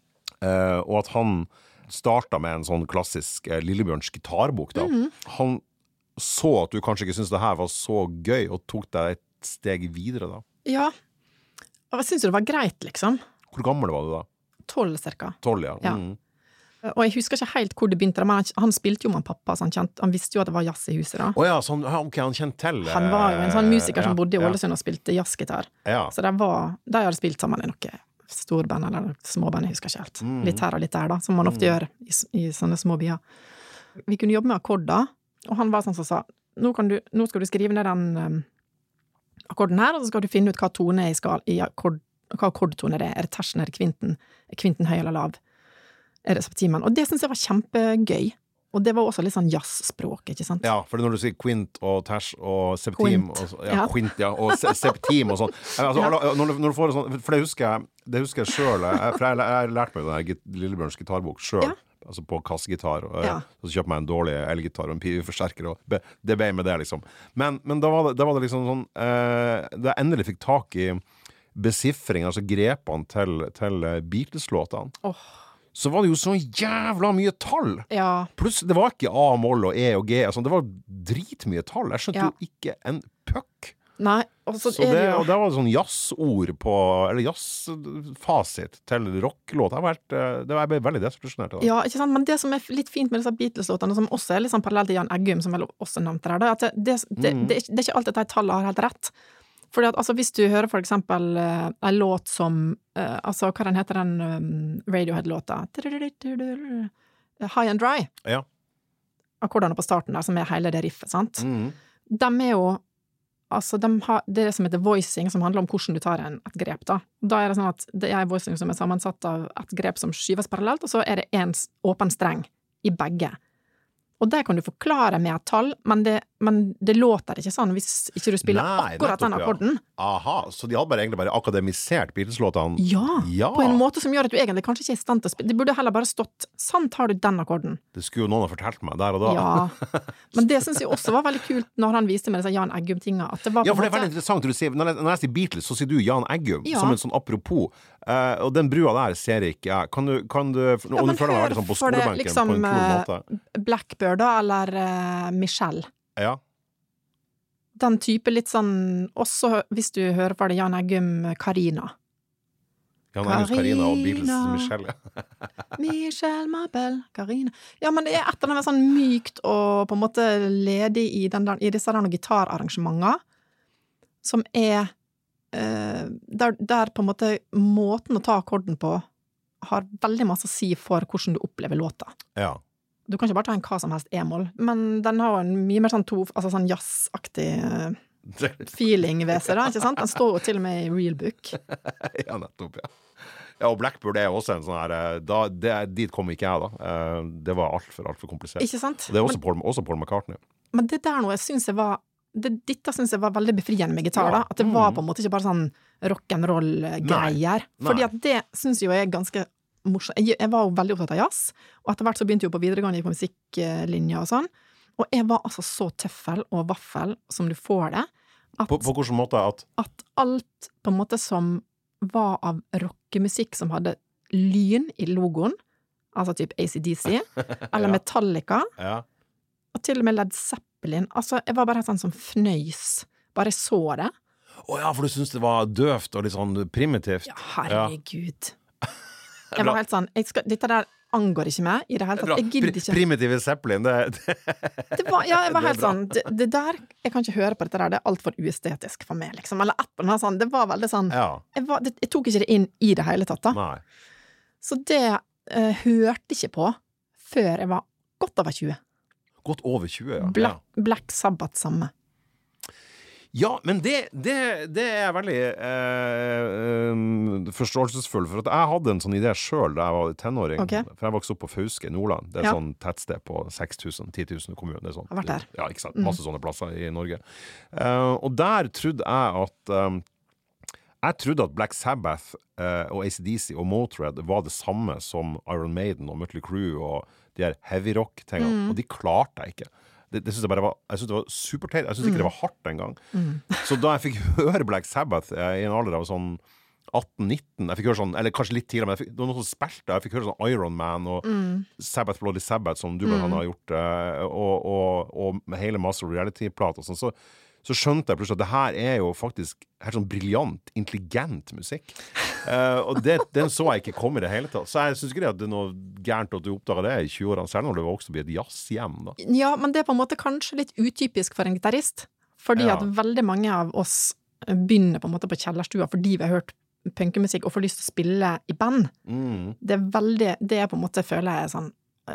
Og at han startet med en sånn klassisk Lillebjørns gitarbok da. Han så at du kanskje ikke syntes det her var så gøy, og tok deg et steg videre da. Ja, og jeg synes det var greit, liksom. Hvor gammel var du da? 12 cirka. 12, ja. Og jeg husker ikke helt hvor det begynte, men han spilte jo med pappa, så han visste jo at det var jazz i huset da. Sånn, ok, han kjente til. Han var jo en sånn musiker som bodde i Ålesund og spilte jazzgitar. Så de hadde spilt sammen i noe storband eller småband, jeg husker ikke helt. Litt her og litt der da, som man ofte gjør i sånne små byer. Vi kunne jobbe med akkorder, og han var sånn som sa, nå skal du skrive ned den akkorden her, og så skal du finne ut hva tone hva akkordtone det er. Er det tersen, er det kvinten? Er kvinten høy eller lav? Er det septimen? Og det synes jeg var kjempegøy. Og det var også litt sånn jazzspråk, ikke sant? Ja, for når du sier kvint og ters og septim kvint, og septim og sånn. Når du får sånn, for det husker jeg selv, for jeg har lært meg den Lillebjørns gitarbok selv, altså på kassegitar, og så kjøpte meg en dårlig elgitar og en piveforsterker, og det ble med det liksom. Men da var det liksom sånn, da jeg endelig fikk tak i besiffring, altså grepene til Beatles-låtene, så var det jo så jævla mye tall. Pluss, det var ikke A, moll og E og G, altså, det var dritmye tall. Jeg skjønte jo ikke en puck. Nei, og så er det jo... Og det var sånn jazzord på, eller jazzfasit til rocklåt. Jeg ble veldig desillusjonert. Ja, ikke sant, men det som er litt fint med disse Beatles-låtene, som også er litt sånn parallelt til Jan Eggum, som vel også nevnte det, at det er ikke alltid at de tallene har helt rett. Fordi at, altså, hvis du hører for eksempel en låt som, altså, hva den heter den Radiohead-låta? High and Dry. Ja. Akkordene på starten der, som er hele det riffet, sant? De er jo, altså, de har det som heter voicing, som handler om hvordan du tar et grep, da. Da er det sånn at det er voicing som er sammensatt av et grep som skyves parallelt, og så er det en åpen streng i begge. Og det kan du forklare med et tall, men det låter ikke sånn hvis ikke du spiller akkurat den akkorden. Aha, så de hadde egentlig bare akademisert Beatles-låtene? Ja, på en måte som gjør at du egentlig kanskje ikke er i stand til å spille. Det burde heller bare stått, sant har du den akkorden. Det skulle jo noen ha fortalt meg der og da. Ja, men det synes jeg også var veldig kult når han viste med disse Jan Eggum-tingene. Ja, for det er veldig interessant når du sier, når jeg sier Beatles, så sier du Jan Eggum, som en sånn apropos. Og den brua der ser ikke jeg. Kan du og du føler meg veldig sånn på skolebenken liksom, på en kul måte. Blackbird da, eller Michelle. Ja. Den type litt sånn, også hvis du hører på det, Jan Eggum, Carina. Jan Eggums Carina og Beatles Michelle. Michelle, Mabel, Carina. Ja, men det er et eller annet sånn mykt og på en måte ledig i disse gitararrangementer, som er der på en måte måten å ta akkorden på har veldig masse å si for hvordan du opplever låta. Ja. Du kan ikke bare ta en hva som helst e-moll, men den har jo en mye mer sånn sånn jazzaktig feeling ved seg, da, ikke sant? Den står jo til og med i Real Book. Ja, nettopp, ja. Ja, og Blackbird er også en sånn her, dit kom ikke jeg da. Det var alt for komplisert. Ikke sant? Det er også Paul McCartney. Men det der noe, dette synes jeg var veldig befriende med gitar, da. At det var på en måte ikke bare sånn rock'n'roll-greier. Fordi at det synes jeg er ganske morsomt. Jeg var jo veldig opptatt av jazz, og etter hvert så begynte jeg jo på videregående på musikklinja og sånn. Og jeg var altså så tøffel og vaffel som du får det. På hvilken måte at alt på en måte som var av rockemusikk som hadde lyn i logoen, altså typ AC/DC, eller Metallica, og til og med Led Zeppelin. Altså, jeg var bare helt sånn som fnøys. Bare jeg så det. Ja, for du synes det var døvt og litt sånn primitivt. Ja, herregud. Jeg var helt sånn, dette der angår ikke meg i det hele tatt. Jeg gidder ikke. Primitive Zeppelin, det var, ja, jeg var helt sånn, det der, jeg kan ikke høre på dette der, det er alt for uestetisk for meg, liksom. Eller appen, sånn, det var veldig sånn, jeg tok ikke det inn i det hele tatt da. Nei. Så det hørte ikke på før jeg var godt over 20. Godt over 20, ja. Black Sabbath samme. Ja, men det er veldig forståelsesfull, for at jeg hadde en sånn idé selv da jeg var tenåring, for jeg vokste opp på Fauske i Nordland. Det er et sånn tettsted på 6.000-10.000 kommuner. Det er sånn. Har vært der. Ja, ikke sant? Masse sånne plasser i Norge. Og der trodde jeg at Black Sabbath og AC/DC og Motörhead var det samme som Iron Maiden og Mötley Crüe og de her heavy rock-tingene, og de klarte jeg ikke. Det synes jeg bare var, jeg synes det var superteit. Jeg synes ikke det var hardt en gang. Så da jeg fikk høre Black Sabbath i en alder av sånn 18-19, jeg fikk høre sånn, eller kanskje litt tidligere, men det var noe som spilte, jeg fikk høre sånn Iron Man og Sabbath Bloody Sabbath, som du blant annet har gjort, og hele Master of Reality-plat og sånn, så skjønte jeg plutselig at det her er jo faktisk helt sånn briljant, intelligent musikk. Og den så jeg ikke komme i det hele tatt. Så jeg synes ikke at det er noe gærent at du oppdaget det i 20-årene, selv når det vokste opp i et jazzhjem da. Ja, men det er på en måte kanskje litt utypisk for en gitarist, fordi at veldig mange av oss begynner på en måte på kjellerstua fordi vi har hørt punkemusikk og får lyst til å spille i band. Det er på en måte, føler jeg sånn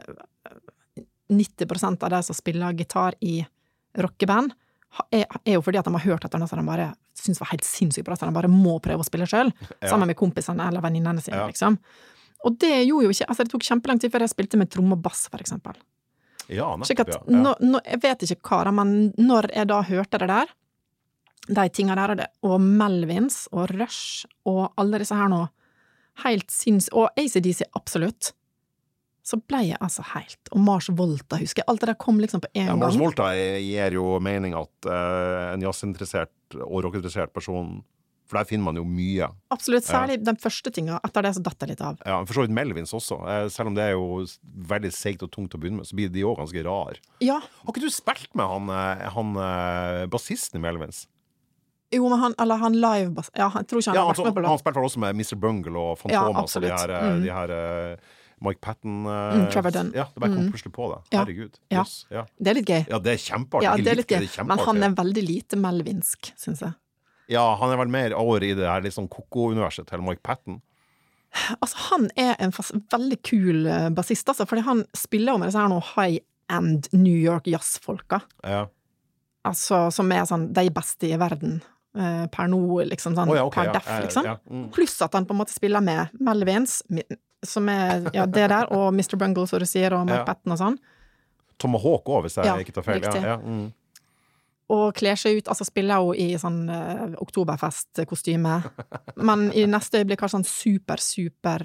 90% av de som spiller gitar i rockeband er jo fordi at de har hørt at de bare synes var helt sinnssykt bra, at de bare må prøve å spille selv, sammen med kompisene eller venninnene sine, liksom. Og det gjorde jo ikke, altså det tok kjempelang tid før jeg spilte med trom og bass, for eksempel. Ja, nettopp, jeg vet ikke hva, men når jeg da hørte det der, de tingene der, og Melvins, og Rush, og alle disse her nå, helt sinnssykt, og AC/DC absolutt, så ble jeg altså helt, og Mars Volta, husker jeg, alt det der kom liksom på en gang. Mars Volta gir jo mening at en jazzinteressert og rockinteressert person, for der finner man jo mye. Absolutt, særlig den første tingen, etter det så datt jeg litt av. Ja, for så vidt Melvins også, selv om det er jo veldig seigt og tungt å begynne med, så blir de også ganske rar. Ja. Har ikke du spilt med han bassisten i Melvins? Jo, men han live-bass, ja, jeg tror ikke han har vært med på det. Han spilte også med Mr. Bungle og Fantomas og de her Mike Patton Trevor Dunn. Ja, det bare kom plutselig på det. Herregud. Ja. Yes, ja. Det er litt gøy. Ja, det er kjempeartig. Ja, det er litt gøy. Men han er veldig lite melvinsk, synes jeg. Ja, han er vel mer over i det her litt sånn koko-universet til Mike Patton. Altså, han er en veldig kul bassist, altså, fordi han spiller jo med disse her noe high-end New York jazz-folka. Ja. Altså, som er sånn de beste i verden. Per nå, liksom sånn, per def, liksom. Pluss at han på en måte spiller med Melvins, som er, det der, og Mr. Bungle, som du sier, og Mike Patton og sånn. Tomahawk også, hvis jeg ikke tar feil. Riktig. Og kler seg ut, altså spiller jo i sånn oktoberfest-kostyme, men i neste øyeblikk har sånn super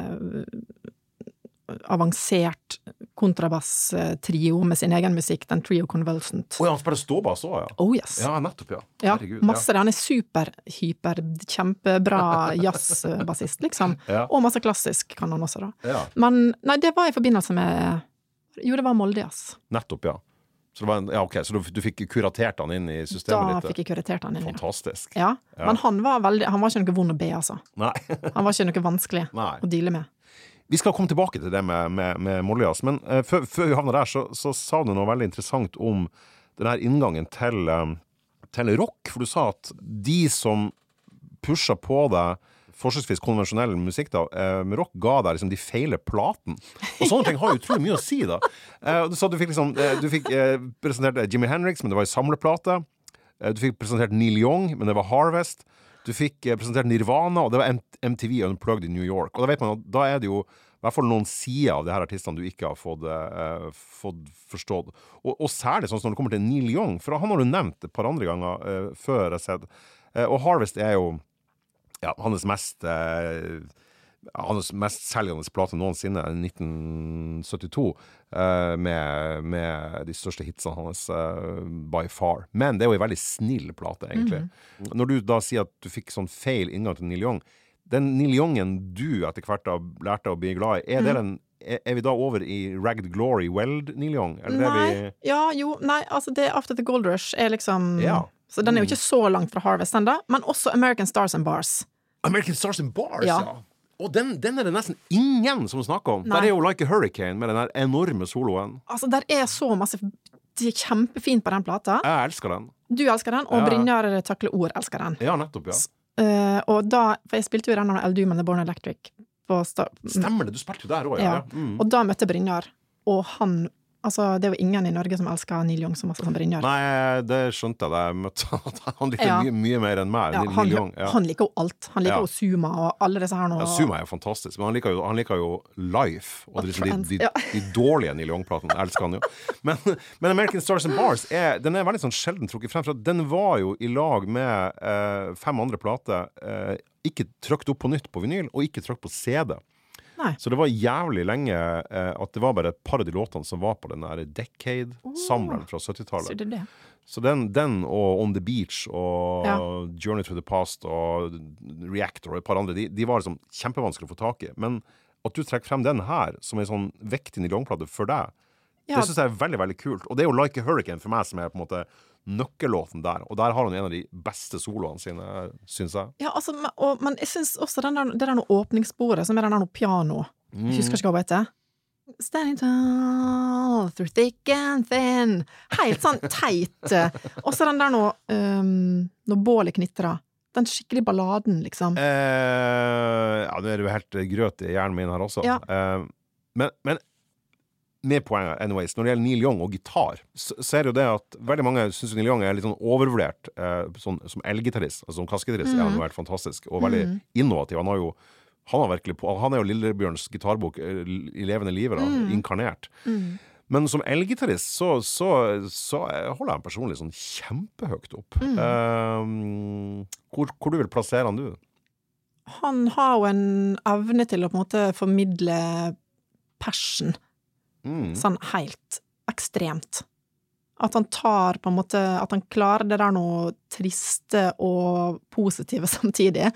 avansert kontrabass-trio med sin egen musikk, den Trio Convulsant. Han spiller ståbass også, ja. Oh yes. Ja, nettopp, ja. Herregud, masse, han er kjempebra jazzbassist, liksom. Og masse klassisk kan han også, da. Ja. Men, nei, det var i forbindelse med, jo, det var Molde, ass. Nettopp, ja. Så det var så du fikk kuratert han inn i systemet ditt? Da fikk jeg kuratert han inn, Fantastisk. Ja, men han var ikke noe vond å be, altså. Nei. Han var ikke noe vanskelig å deale med. Vi skal komme tilbake til det med Mollias, men før vi havner der, så sa du noe veldig interessant om denne inngangen til rock, for du sa at de som pusher på deg forsøksvis konvensjonell musikk da, med rock ga deg liksom de feile platen. Og sånne ting har jo utrolig mye å si da. Så du fikk liksom, du fikk presentert Jimi Hendrix, men det var i samleplate. Du fikk presentert Neil Young, men det var Harvest. Du fikk presentert Nirvana, og det var MTV Unplugged i New York. Og da vet man at da det jo i hvert fall noen sider av de her artistene du ikke har fått forstått. Og særlig sånn som når det kommer til Neil Young, for han har du nevnt et par andre ganger før jeg har sett. Og Harvest jo hans mest selgende plate noensinne, 1972, med de største hitsene hans by far. Men det jo en veldig snill plate, egentlig. Når du da sier at du fikk sånn feil inngang til Neil Young, den Neil Youngen du etter hvert har lært deg å bli glad i, er vi da over i Ragged Glory Weld Neil Young? Nei, altså det After the Gold Rush liksom så den jo ikke så langt fra Harvest enda, men også American Stars and Bars. American Stars and Bars, ja. Og den det nesten ingen som snakker om. Nei. Der jo Like a Hurricane med den der enorme soloen. Altså, der så masse de kjempefint på den plata. Jeg elsker den. Du elsker den, og Brynjar Takle Ord elsker den. Ja, nettopp, ja. Og da, for jeg spilte jo den av El Doom and the Born Electric Stemmer det, du spilte jo der også, ja. Og da møtte Brynjar, og han altså, det jo ingen i Norge som elsker Neil Young så masse som Brynjar. Nei, det skjønte jeg. Jeg møtte han liker mye mer enn meg. Neil Young. Han liker jo alt. Han liker jo Suma og alle disse her nå. Ja, Suma jo fantastisk, men han liker jo Life, og de dårlige Neil Young-platene elsker han jo. Men American Stars and Bars, den veldig sånn sjelden trukket frem, for den var jo i lag med 5 andre plater, ikke trykt opp på nytt på vinyl, og ikke trykt på CD. Nei. Så det var jævlig lenge at det var bare et par av de låtene som var på den der Decade-samleren fra 70-tallet. Så den og On the Beach og Journey to the Past og Reactor og et par andre, de var liksom kjempevanskelig å få tak i. Men at du trekker frem den her som en sånn vektig Neil Young-plate for deg, det synes jeg veldig, veldig kult. Og det jo Like a Hurricane for meg som på en måte nøkkellåten der, og der har han en av de beste soloene sine, synes jeg. Ja, altså, men jeg synes også det der noe åpningssporet, som det der noe piano. Jeg husker ikke hva det heter. Standing tall, through thick and thin. Helt sånn teit. Også den der når bålet knitrer. Den skikkelig balladen, liksom. Ja, det jo helt grøt i hjernen min her også. Ja. Men med poenget, anyways, når det gjelder Neil Young og gitar, så det jo det at veldig mange synes Neil Young litt sånn overvurdert sånn, som elgitarist, altså som kassegitarist, han jo vært fantastisk og veldig innovativ. Han jo Lillebjørns gitarbok i levende livet, inkarnert. Men som elgitarist så holder han personlig sånn kjempehøyt opp. Hvor du vil plassere han, du? Han har jo en evne til å på en måte formidle passion. Sånn helt ekstremt. At han tar på en måte, at han klarer det der noe triste og positive samtidig.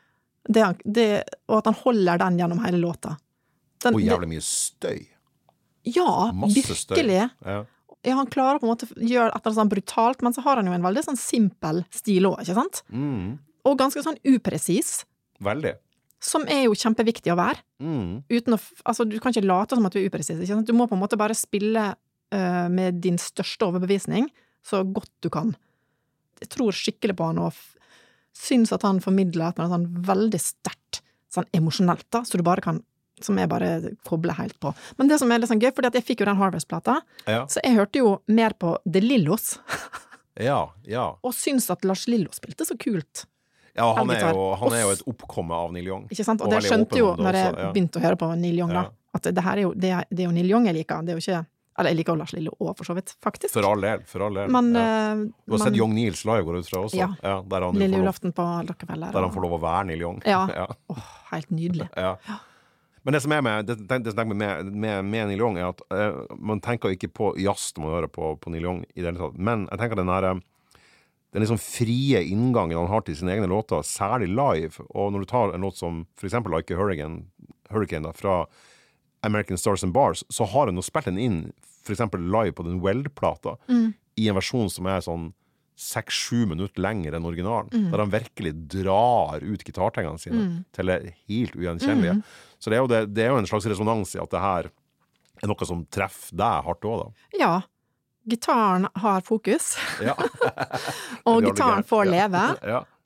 Og at han holder den gjennom hele låta. Og jævlig mye støy. Ja, masse virkelig. Støy. Ja, han klarer på en måte å gjøre et eller annet sånn brutalt, men så har han jo en veldig sånn simpel stil også, ikke sant? Og ganske sånn upresis. Veldig. Som jo kjempeviktig å være. Uten altså, du kan ikke late som at du upresis, ikke sant? Du må på en måte bare spille med din største overbevisning så godt du kan. Jeg tror skikkelig på han og synes at han formidler et eller annet sånn veldig sterkt, sånn emosjonelt da, så du bare kan, som jeg bare kobler helt på. Men det som litt sånn gøy, fordi at jeg fikk jo den Harvest-plata, så jeg hørte jo mer på The Lillos. Og synes at Lars Lillo spilte så kult. Ja, han jo et oppkomme av Neil Young. Ikke sant? Og det skjønte jo når jeg begynte å høre på Neil Young da, at det her det jo Neil Young jeg liker, det jo ikke, eller jeg liker Lars Lillo også for så vidt, faktisk. For all del. Men, du har sett Young Neils live går ut fra også. Ja, Lille julaften på Rockefeller. Der han får lov å være Neil Young. Ja. Helt nydelig. Ja. Men det som med Neil Young at man tenker ikke på jazz når man hører på Neil Young i det hele tatt, men jeg tenker den liksom frie inngangen han har til sine egne låter, særlig live, og når du tar en låt som for eksempel Like a Hurricane da, fra American Stars and Bars, så har han jo spilt den inn for eksempel live på den Weld-plata i en versjon som sånn 6-7 minutter lenger enn originalen, der han virkelig drar ut gitartengene sine til det helt ugjenkjennelige. Så det jo en slags resonans i at det her noe som treffer deg hardt også da. Ja. Gitaren har fokus, og gitaren får leve,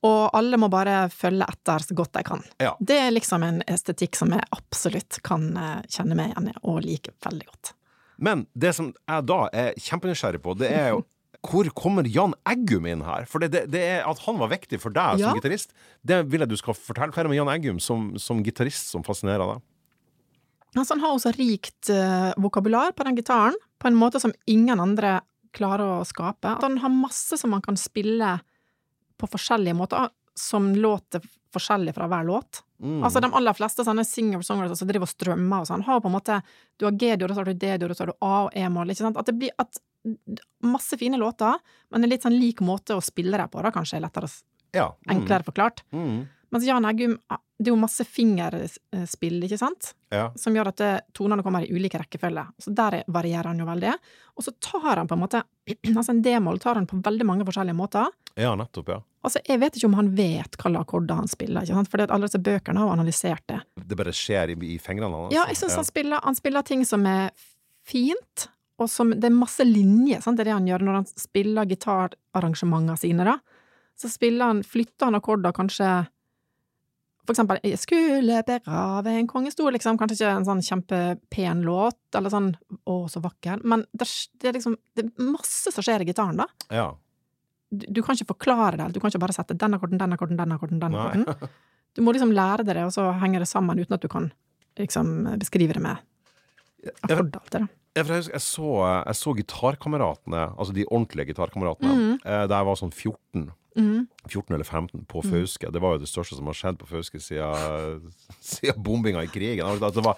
og alle må bare følge etter så godt de kan. Ja. Det liksom en estetikk som jeg absolutt kan kjenne meg igjen i, og like veldig godt. Men det som jeg da kjempenysgjerrig på, det jo hvor kommer Jan Eggum inn her? For det at han var viktig for deg som gitarist, det vil jeg du skal fortelle. Hva med Jan Eggum som gitarist som fascinerer deg? Altså, han har også rikt vokabular på den gitaren, på en måte som ingen andre klarer å skape. Han har masse som man kan spille på forskjellige måter, som låter forskjellig fra hver låt. Altså, de aller fleste sånne singer-songwriters som driver og strømmer og sånn, har på en måte, du har G-dur, og så har du D-dur, og så har du A- og E-mål, ikke sant? At det blir masse fine låter, men en litt sånn lik måte å spille det på, da, kanskje lettere, enklere forklart. Mens Jan Eggum, det jo masse fingerspill, ikke sant? Ja. Som gjør at tonene kommer i ulike rekkefølge. Så der varierer han jo veldig. Og så tar han på en måte, altså en D-mål tar han på veldig mange forskjellige måter. Ja, nettopp, ja. Altså, jeg vet ikke om han vet hva akkorder han spiller, ikke sant? Fordi at alle disse bøkene har analysert det. Det bare skjer i fingrene hans? Ja, jeg synes han spiller ting som fint, og som det masse linjer, sant? Det det han gjør når han spiller gitararrangementene sine, da. Så flytter han akkorder kanskje. For eksempel, jeg skulle begrave en kongestol, liksom, kanskje ikke en sånn kjempepen låt, eller sånn, så vakker, men det liksom, det masse som skjer i gitaren, da. Ja. Du kan ikke forklare det, du kan ikke bare sette den akkorden, den akkorden, den akkorden, den akkorden. Du må liksom lære det, og så henger det sammen uten at du kan, liksom, beskrive det med akkorder, alt det da. Jeg så gitarkameratene, altså de ordentlige gitarkameratene, da jeg var sånn 14 eller 15 på Fauske. Det var jo det største som har skjedd på Fauske siden bombinga i krigen.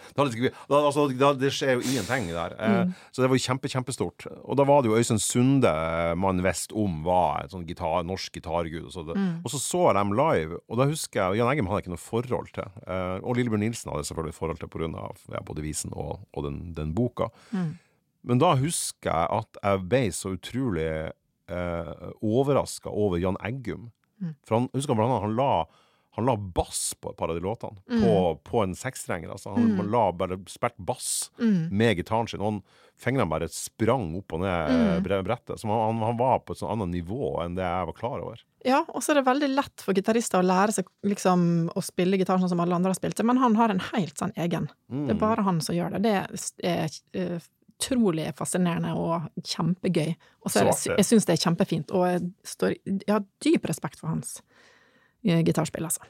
Det skjer jo ingenting der. Så det var jo kjempestort. Og da var det jo Øystein Sunde man visste om var en sånn norsk gitargud. Og så jeg dem live, og da husker jeg, Jan Eggum hadde ikke noe forhold til. Og Lillebjørn Nilsen hadde selvfølgelig forhold til på grunn av både visen og den boka. Men da husker jeg at jeg ble så utrolig overrasket over Jan Eggum. For husker han la bass på et par av de låtene på en sekstrenger. Altså. Han la bare spilt bass med gitaren sin, og fingrene bare sprang opp og ned brettet. Så han var på et sånn annet nivå enn det jeg var klar over. Ja, og så det veldig lett for gitarister å lære seg liksom å spille gitar sånn som alle andre har spilt det, men han har en helt sånn egen. Det bare han som gjør det. Det utrolig fascinerende og kjempegøy. Og så jeg synes det kjempefint, og jeg har dyp respekt for hans gitarspill, altså.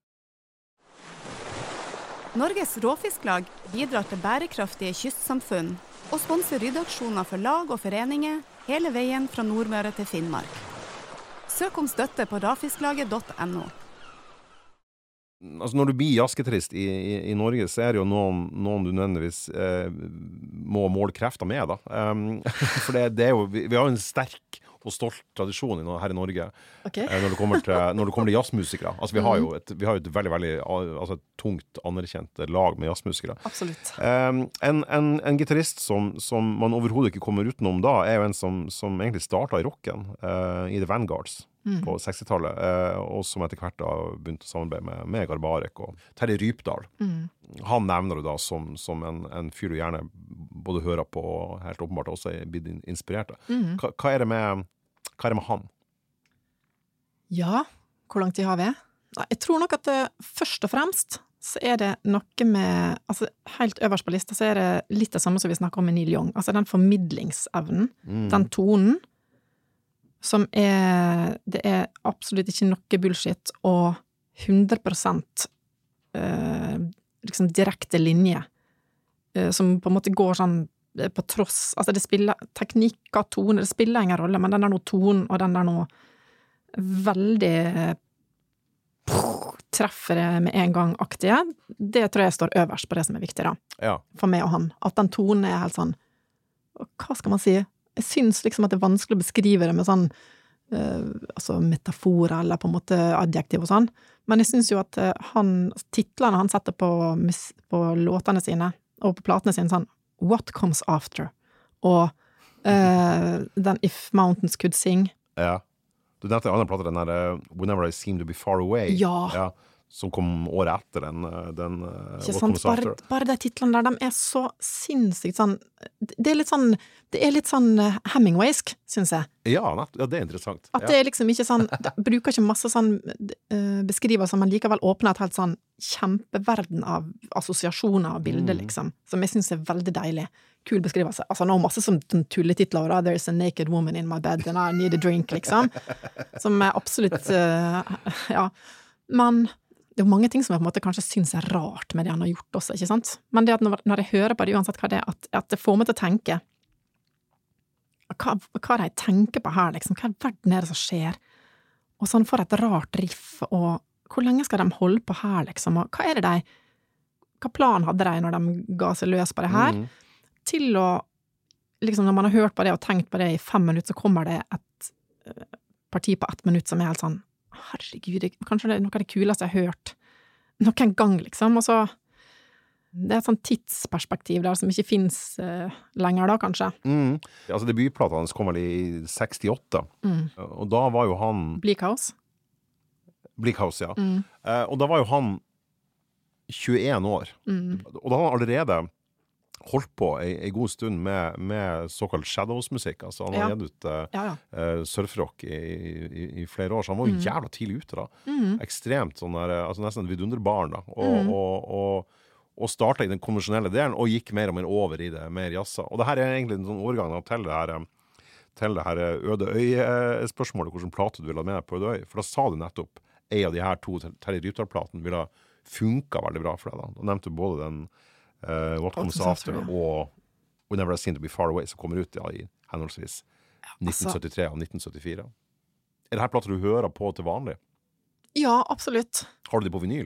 Norges Råfisklag bidrar til bærekraftige kystsamfunn og sponser ryddeaksjoner for lag og foreninger hele veien fra Nordmøre til Finnmark. Søk om støtte på rafisklaget.no. Altså når du blir jazzgitarist i Norge, så det jo noen du nødvendigvis må måle krefter med, da. For det jo, vi har jo en sterk og stolt tradisjon her i Norge når det kommer til jazzmusikere. Altså vi har jo et veldig altså et tungt anerkjent lag med jazzmusikere. Absolutt. En gitarist som man overhodet ikke kommer utenom da, jo en som egentlig startet i rocken i The Vanguards på 60-tallet, og som etter hvert da begynte å samarbeide med Garbarek og Terje Rypdal. Han nevner du da som en fyr du gjerne både hører på og helt åpenbart også blitt inspirert av. Hva det med han? Ja, hvor lang tid har vi? Jeg tror nok at først og fremst så det noe med, altså helt øverst på lista så det litt det samme som vi snakker om med Neil Young, altså den formidlingsevnen, den tonen, som det absolutt ikke noe bullshit og 100% liksom direkte linje som på en måte går sånn på tross, altså det spiller teknikk og tone, det spiller ingen rolle, men den noe tonen og den noe veldig treffer det med en gang aktige, det tror jeg står øverst på det som viktig da, for meg og han, at den tonen helt sånn, hva skal man si? Jeg synes liksom at det vanskelig å beskrive det med sånn altså metaforer eller på en måte adjektiv og sånn, men jeg synes jo at titlene han setter på låtene sine og på platene sine sånn What Comes After og den If Mountains Could Sing. Ja, du nevnte en annen plate, den der Whenever I Seem to Be Far Away. Ja. som kom året etter den Ikke sant, bare de titlene der, de så sinnssykt sånn, det litt sånn Hemingwaysk, synes jeg. Ja, det interessant. At det liksom ikke sånn, de bruker ikke masse sånn beskrivelser, men likevel åpner et helt sånn kjempeverden av assosiasjoner og bilder, liksom, som jeg synes veldig deilig. Kul beskrivelse. Altså, nå masse som tulletitler, da. There's a naked woman in my bed and I need a drink, liksom. Som absolutt, ja. Men det mange ting som jeg på en måte kanskje synes rart med det han har gjort også, ikke sant? Men det at når jeg hører på det, uansett hva det at det får meg til å tenke, hva de tenker på her, liksom, hva verden det som skjer? Og så han får et rart riff, og hvor lenge skal de holde på her, liksom? Og hva det hva plan hadde de når de ga seg løs på det her? Til å, liksom, når man har hørt på det og tenkt på det i 5 minutter, så kommer det et parti på 1 minutt som helt sånn, herregud, kanskje det noe av det kuleste jeg har hørt noen gang, liksom, og så det et sånt tidsperspektiv der som ikke finnes lenger da, kanskje. Altså debutplata hans kom vel i 68, og da var jo han Bleak House, ja. Og da var jo han 21 år, og da har han allerede holdt på en god stund med såkalt Shadows-musikk, altså han har gitt ut surfrock i flere år, så han var jo jævla tidlig ute da, ekstremt sånn der, altså nesten vidunderbarn da, og startet i den konvensjonelle delen, og gikk mer og mer over i det, mer jazza, og det her egentlig en sånn overgang til det her Øde Øy-spørsmålet, hvordan plate du vil ha med deg på Øde Øy, for da sa du nettopp, en av de her 2 Terje Rypdal-platen ville ha funket veldig bra for deg da, og nevnte både den What Comes After og We Never Have Seen To Be Far Away som kommer ut i henholdsvis 1973 og 1974. Det her plater du hører på til vanlig? Ja, absolutt. Har du det på vinyl?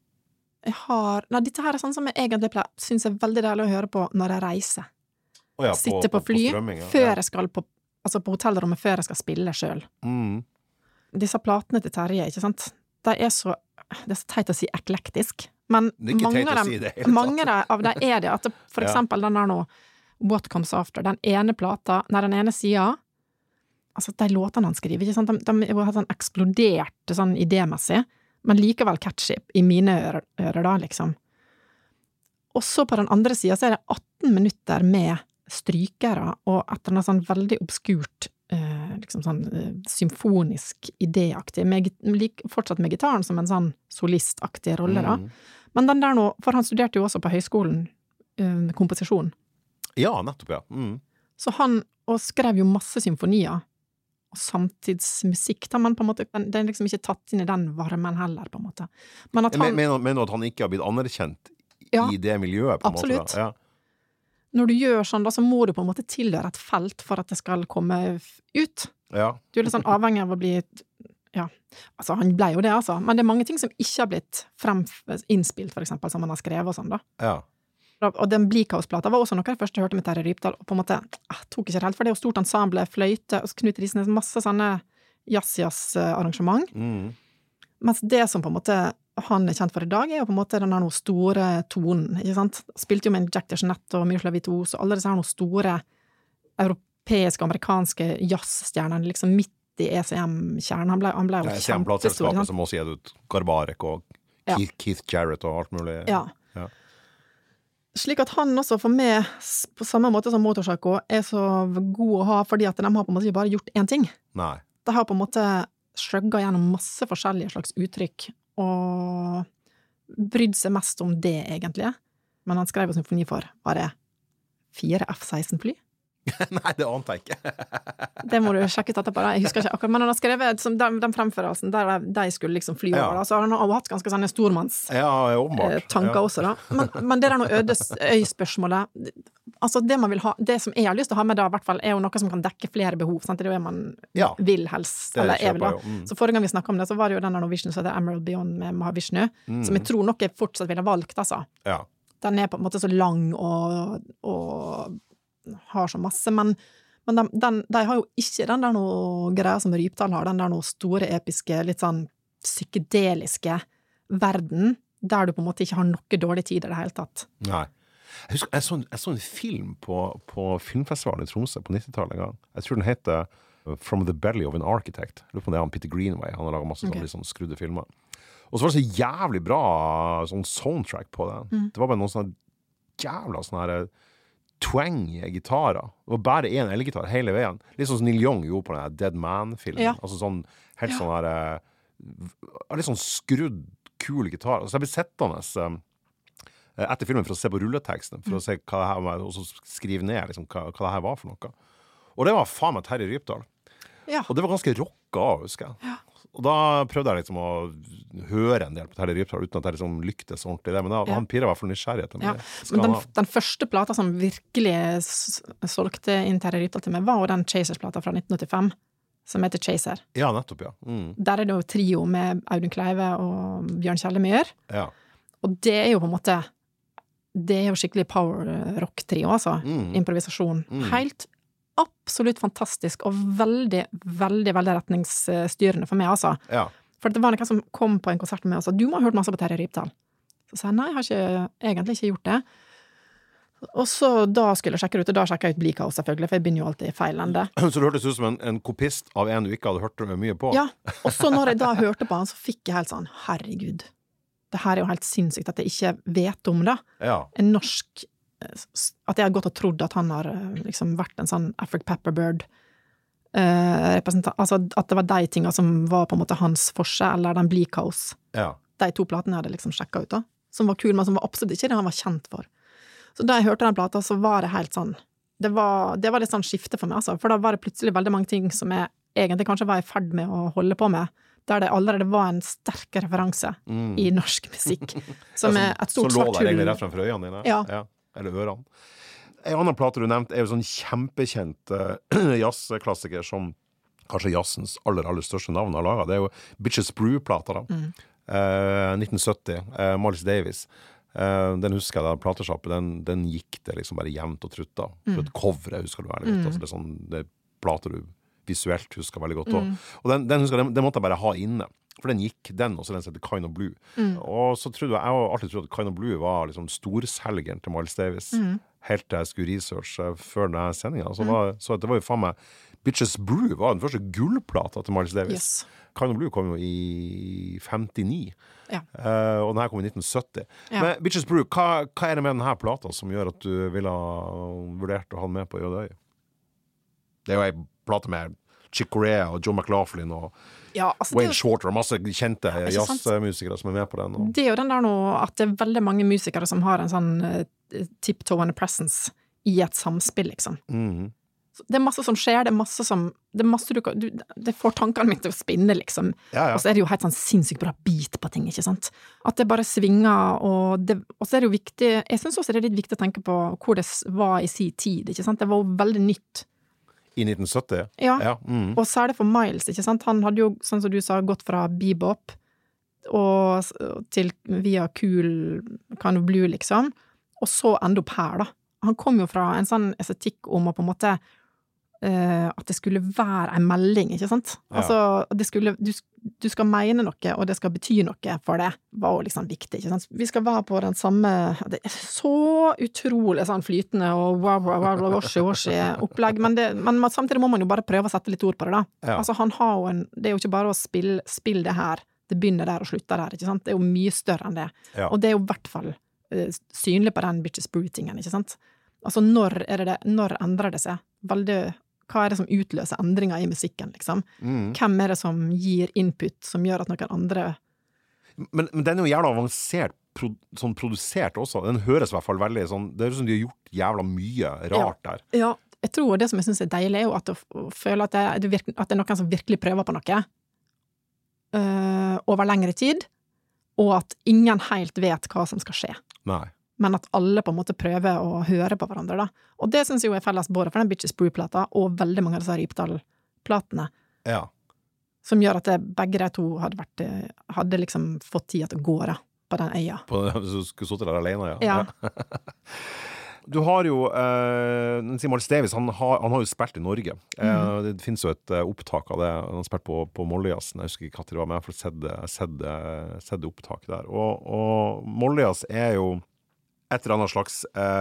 Dette her sånn som jeg egentlig synes veldig deilig å høre på når jeg reiser. Sitter på fly, før jeg skal på hotellrommet, før jeg skal spille selv. Disse platene til Terje, ikke sant? Det er så teit å si eklektisk, men mange av dem det at for eksempel den der nå What Comes After, den ene siden, altså de låtene han skriver, ikke sant? De har sånn eksplodert sånn idémessig, men likevel catchy i mine ører da, liksom. Og så på den andre siden så det 18 minutter med strykere, og etter noe sånn veldig obskurt liksom sånn symfonisk idéaktig, fortsatt med gitaren som en sånn solistaktig rolle da. Men den der nå, for han studerte jo også på høyskolen komposisjon. Ja, nettopp, ja. Så han skrev jo masse symfonier, og samtidsmusikk, da man på en måte, det liksom ikke tatt inn i den varmen heller, på en måte. Men at han... Mener du at han ikke har blitt anerkjent i det miljøet, på en måte? Absolutt. Ja. Når du gjør sånn da, så må du på en måte tilhøre et felt for at det skal komme ut. Ja. Du litt sånn avhengig av å bli, ja, altså han ble jo det altså, men det mange ting som ikke har blitt innspilt for eksempel, som han har skrevet og sånn da. Ja. Og den Bleak House-plata var også noe jeg først hørte med Terje Rypdal, og på en måte, tok ikke helt, for det er jo stort ensemble, fløyte, og Knut Risnes, masse sånne jazz-arrangement. Mens det som på en måte han kjent for i dag, jo på en måte den her noe store tonen, ikke sant? Spilte jo med Jack DeJohnette og Miroslav Vitous, og alle disse her noe store europeiske, amerikanske jazzstjernene, liksom midt i ECM-kjernen. Han ble jo kjempestor. ECM-plateselskapet som også gir ut Garbarek og Keith Jarrett og alt mulig. Ja. Slik at han også for meg, på samme måte som Motorpsycho, så god å ha, fordi at de har på en måte ikke bare gjort én ting. Nei. De har på en måte skjøgget gjennom masse forskjellige slags uttrykk, og brydde seg mest om det, egentlig. Men han skrev jo symfoni for, var det 4 F-16-fly? Nei, det ante jeg ikke. Det må du sjekke ut etterpå. Jeg husker ikke akkurat, men han har skrevet den fremførelsen der de skulle liksom fly over, så har han også hatt ganske sånne stormanns tanker også da. Men det der noe øyspørsmålet, altså det man vil ha, det som jeg har lyst til å ha med da, i hvert fall, jo noe som kan dekke flere behov, sant? Det er jo det man vil helst, eller jeg vil da. Så forrige gang vi snakket om det, så var det jo den der Vision, så det Emerald Beyond med Mahavishnu, som jeg tror nok jeg fortsatt ville valgt, altså. Den på en måte så lang og har så masse, men de har jo ikke den der noe greier som Rypdal har, den der noe store, episke, litt sånn psykedeliske verden, der du på en måte ikke har noe dårlig tid i det hele tatt. Nei. Jeg husker, jeg så en film på filmfestivalen i Tromsø på 90-tallet en gang. Jeg tror den heter From the Belly of an Architect. Jeg lurer på om det han Peter Greenaway, han har laget masse sånne skrudde filmer. Og så var det så jævlig bra sånn soundtrack på det. Det var bare noen sånne jævla sånne her twangige gitarer. Det var bare en elgitar hele veien. Litt sånn som Neil Young gjorde på den Dead Man-filmen. Altså sånn, helt sånn her, litt sånn skrudd, kul gitar. Så jeg ble settende etter filmen for å se på rulleteksten, for å se hva det her var, og så skrive ned liksom, hva det her var for noe. Og det var faen meg Terje Rypdal. Og det var ganske rocka av, husker jeg. Og da prøvde jeg liksom å høre en del på Terje Rypdal uten at jeg liksom lyktes ordentlig i det, men han pirret i hvert fall nysgjerrigheten. Men den første plata som virkelig solgte inn Terje Rypdal til meg var jo den Chasers-plata fra 1985, som heter Chaser. Ja, nettopp, ja. Der er det jo trio med Audun Kleive og Bjørn Kjellemyr. Og det er jo på en måte, det er jo skikkelig power rock-trio, altså. Improvisasjon. Helt absolutt fantastisk, og veldig, veldig, veldig retningsstyrende for meg, altså. For det var noen som kom på en konsert med meg og sa, du må ha hørt masse på Terje Rypdal. Så sa jeg, nei, jeg har egentlig ikke gjort det. Og så da skulle jeg sjekke det ut, og da sjekket jeg ut Bleak House, selvfølgelig, for jeg begynner jo alltid i feil ende. Så det hørtes ut som en kopist av en du ikke hadde hørt mye på? Ja, og så når jeg da hørte på han, så fikk jeg helt sånn, herregud, det her er jo helt sinnssykt at jeg ikke vet om det. En norsk, at jeg har gått og trodd at han har liksom vært en sånn Afric Pepperbird representant, altså at det var de tingene som var på en måte hans forse, eller den Bleak House. De to platene jeg hadde liksom sjekket ut da, som var kul, men som var absolutt ikke det han var kjent for. Så da jeg hørte den plata, så var det helt sånn, det var litt sånn skifte for meg, altså, for da var det plutselig veldig mange ting som jeg egentlig kanskje var i ferd med å holde på med, der det allerede var en sterk referanse i norsk musikk, som er et stort svart hull. Så lå det egentlig rett fremfor øynene dine? Eller ørene. En annen plate du nevnte er jo sånn kjempekjent jazzklassiker som kanskje jazzens aller største navn har laget. Det er jo Bitches Brew-plata da. 1970, Miles Davis. Den husker jeg da, platesjappet, den gikk det liksom bare jevnt og trutta. For et cover, jeg husker du veldig godt. Altså, det er sånn, det er plater du visuelt husker veldig godt også. Og den husker jeg, den måtte jeg bare ha inne. For den gikk, og så den heter Kind of Blue. Og så trodde jeg har alltid trodd at Kind of Blue var liksom storselgeren til Miles Davis. Helt til jeg skulle researche før denne sendingen. Så det var jo faen meg, Bitches Brew var den første gullplata til Miles Davis. Kind of Blue kom jo i 59. Og den her kom i 1970. Men Bitches Brew, hva er det med denne plata som gjør at du ville ha vurdert å ha den med på Jødøy? Det er jo en plate med Chick Corea og Joe McLaughlin og Wayne Shorter og masse kjente jazzmusikere som er med på den. Det er jo den der nå at det er veldig mange musikere som har en sånn tiptoe and a presence i et samspill, liksom. Det er masse som skjer, det er masse det får tankene mine til å spinne, liksom. Og så er det jo helt sånn sinnssykt bra beat på ting, ikke sant? At det bare svinger, og så er det jo viktig, jeg synes også det er litt viktig å tenke på hvor det var i sin tid, ikke sant? Det var jo veldig nytt. I 1970? Og særlig for Miles, ikke sant? Han hadde jo, sånn som du sa, gått fra bebop og til via cool kind of blue, liksom. Og så enda opp her, da. Han kom jo fra en sånn estetikk om å på en måte at det skulle være en melding, ikke sant? Altså, det skulle, du skal mene noe, og det skal bety noe for det, var jo liksom viktig, ikke sant? Vi skal være på den samme, det er så utrolig sånn flytende og washi opplegg, men samtidig må man jo bare prøve å sette litt ord på det da. Altså, han har jo det er jo ikke bare å spille det her, det begynner der og slutter der, ikke sant? Det er jo mye større enn det. Og det er jo i hvert fall synlig på den Bitches Brew-tingen, ikke sant? Altså, når endrer det seg? Hva er det som utløser endringer i musikken, liksom? Hvem er det som gir input, som gjør at noen andre... Men den er jo jævla avansert, sånn produsert også. Den høres i hvert fall veldig sånn... Det er jo som de har gjort jævla mye rart der. Ja, jeg tror det som jeg synes er deilig er jo at å føle at det er noen som virkelig prøver på noe over lengre tid, og at ingen helt vet hva som skal skje. Nei. Men at alle på en måte prøver å høre på hverandre da. Og det synes jeg jo er felles både for den Bitches Brew-plata og veldig mange av disse Rypdal-platene. Som gjør at begge de to hadde liksom fått tid til å gå da, på den øya. Så du skulle sitte der alene, Du har jo, Miles Davis, han har jo spilt i Norge. Det finnes jo et opptak av det. Han har spilt på Mollejazzen. Jeg husker ikke hva det var, men jeg har sett det opptaket der. Og Mollejazz er jo et eller annet slags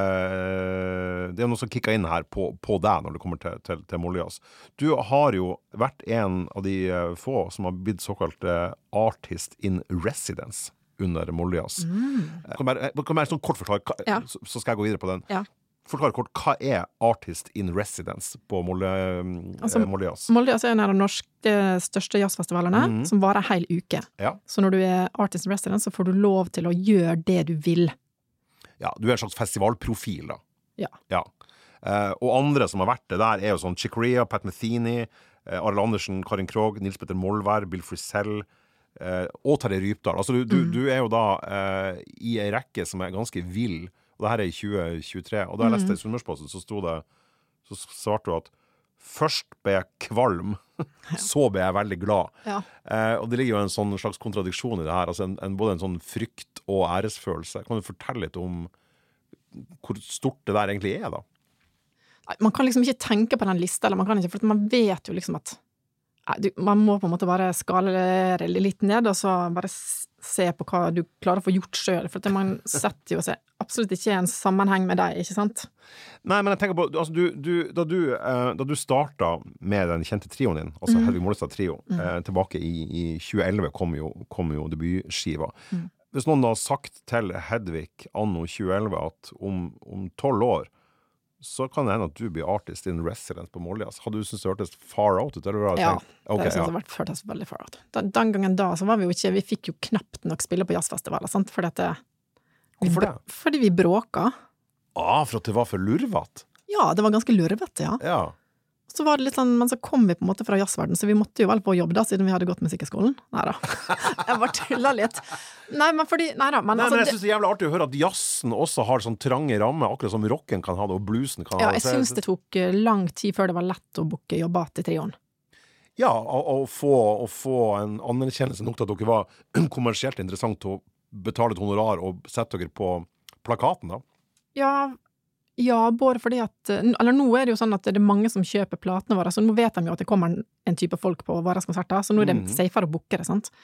det noe som kikker inn her på deg når det kommer til Moldejazz. Du har jo vært en av de få som har blitt såkalt artist in residence under Moldejazz. Kan jeg sånn kort forklare, så skal jeg gå videre på den. Forklare kort, hva artist in residence på Moldejazz? Moldejazz en av de største jazzfestivalene, som varer en hel uke. Så når du artist in residence, så får du lov til å gjøre det du vil. Ja, du en slags festivalprofil da. Ja. Og andre som har vært det der jo sånn Chick Corea, Pat Metheny, Arild Andersen, Karin Krogh, Nils Petter Molvær, Bill Frisell, og Terje Rypdal. Altså du jo da i en rekke som ganske vill, og det her i 2023, og da jeg leste i Sunnmørsposten, så svarte du at først ble jeg kvalm, så ble jeg veldig glad. Og det ligger jo en sånn slags kontradiksjon i det her, altså både en sånn frykt og æresfølelse. Kan du fortelle litt om hvor stort det der egentlig da? Man kan liksom ikke tenke på den lista, eller man kan ikke, for man vet jo liksom at man må på en måte bare skalere litt ned, og så bare se på hva du klarer å få gjort selv, for at man setter jo seg absolutt ikke en sammenheng med deg, ikke sant? Nei, men jeg tenker på, altså da du startet med den kjente trioen din, altså Hedvig Mollestad trio, tilbake i 2011 kom jo debutskiva. Hvis noen har sagt til Hedvig anno 2011 at om 12 år, så kan det hende at du blir artist in residence på Moldejazz. Hadde du syntes det hørtes far out ut? Eller ja, det synes jeg hørtes veldig far out. Den gangen da, så var vi jo ikke, vi fikk jo knapt nok spille på jazzfestivaler, sant? Hvorfor det? Fordi vi bråka. For at det var for lurvet? Ja, det var ganske lurvet, ja. Så var det litt sånn, men så kom vi på en måte fra jazzverden, så vi måtte jo vel på jobb da, siden vi hadde gått musikkeskolen. Neida. Jeg bare tullet litt. Nei, men men jeg synes det er jævlig artig å høre at jazzen også har sånn trange rammer, akkurat som rocken kan ha det, og bluesen kan ha det. Ja, jeg synes det tok lang tid før det var lett å booke jobbat i trioen. Ja, å få en anerkjennelse nok til at dere var kommersielt interessant til å betale et honorar og sette dere på plakaten da. Ja, både fordi at, eller nå det jo sånn at det mange som kjøper platene våre, så nå vet de jo at det kommer en type folk på våre konserter, så nå det safere å booke det, sant?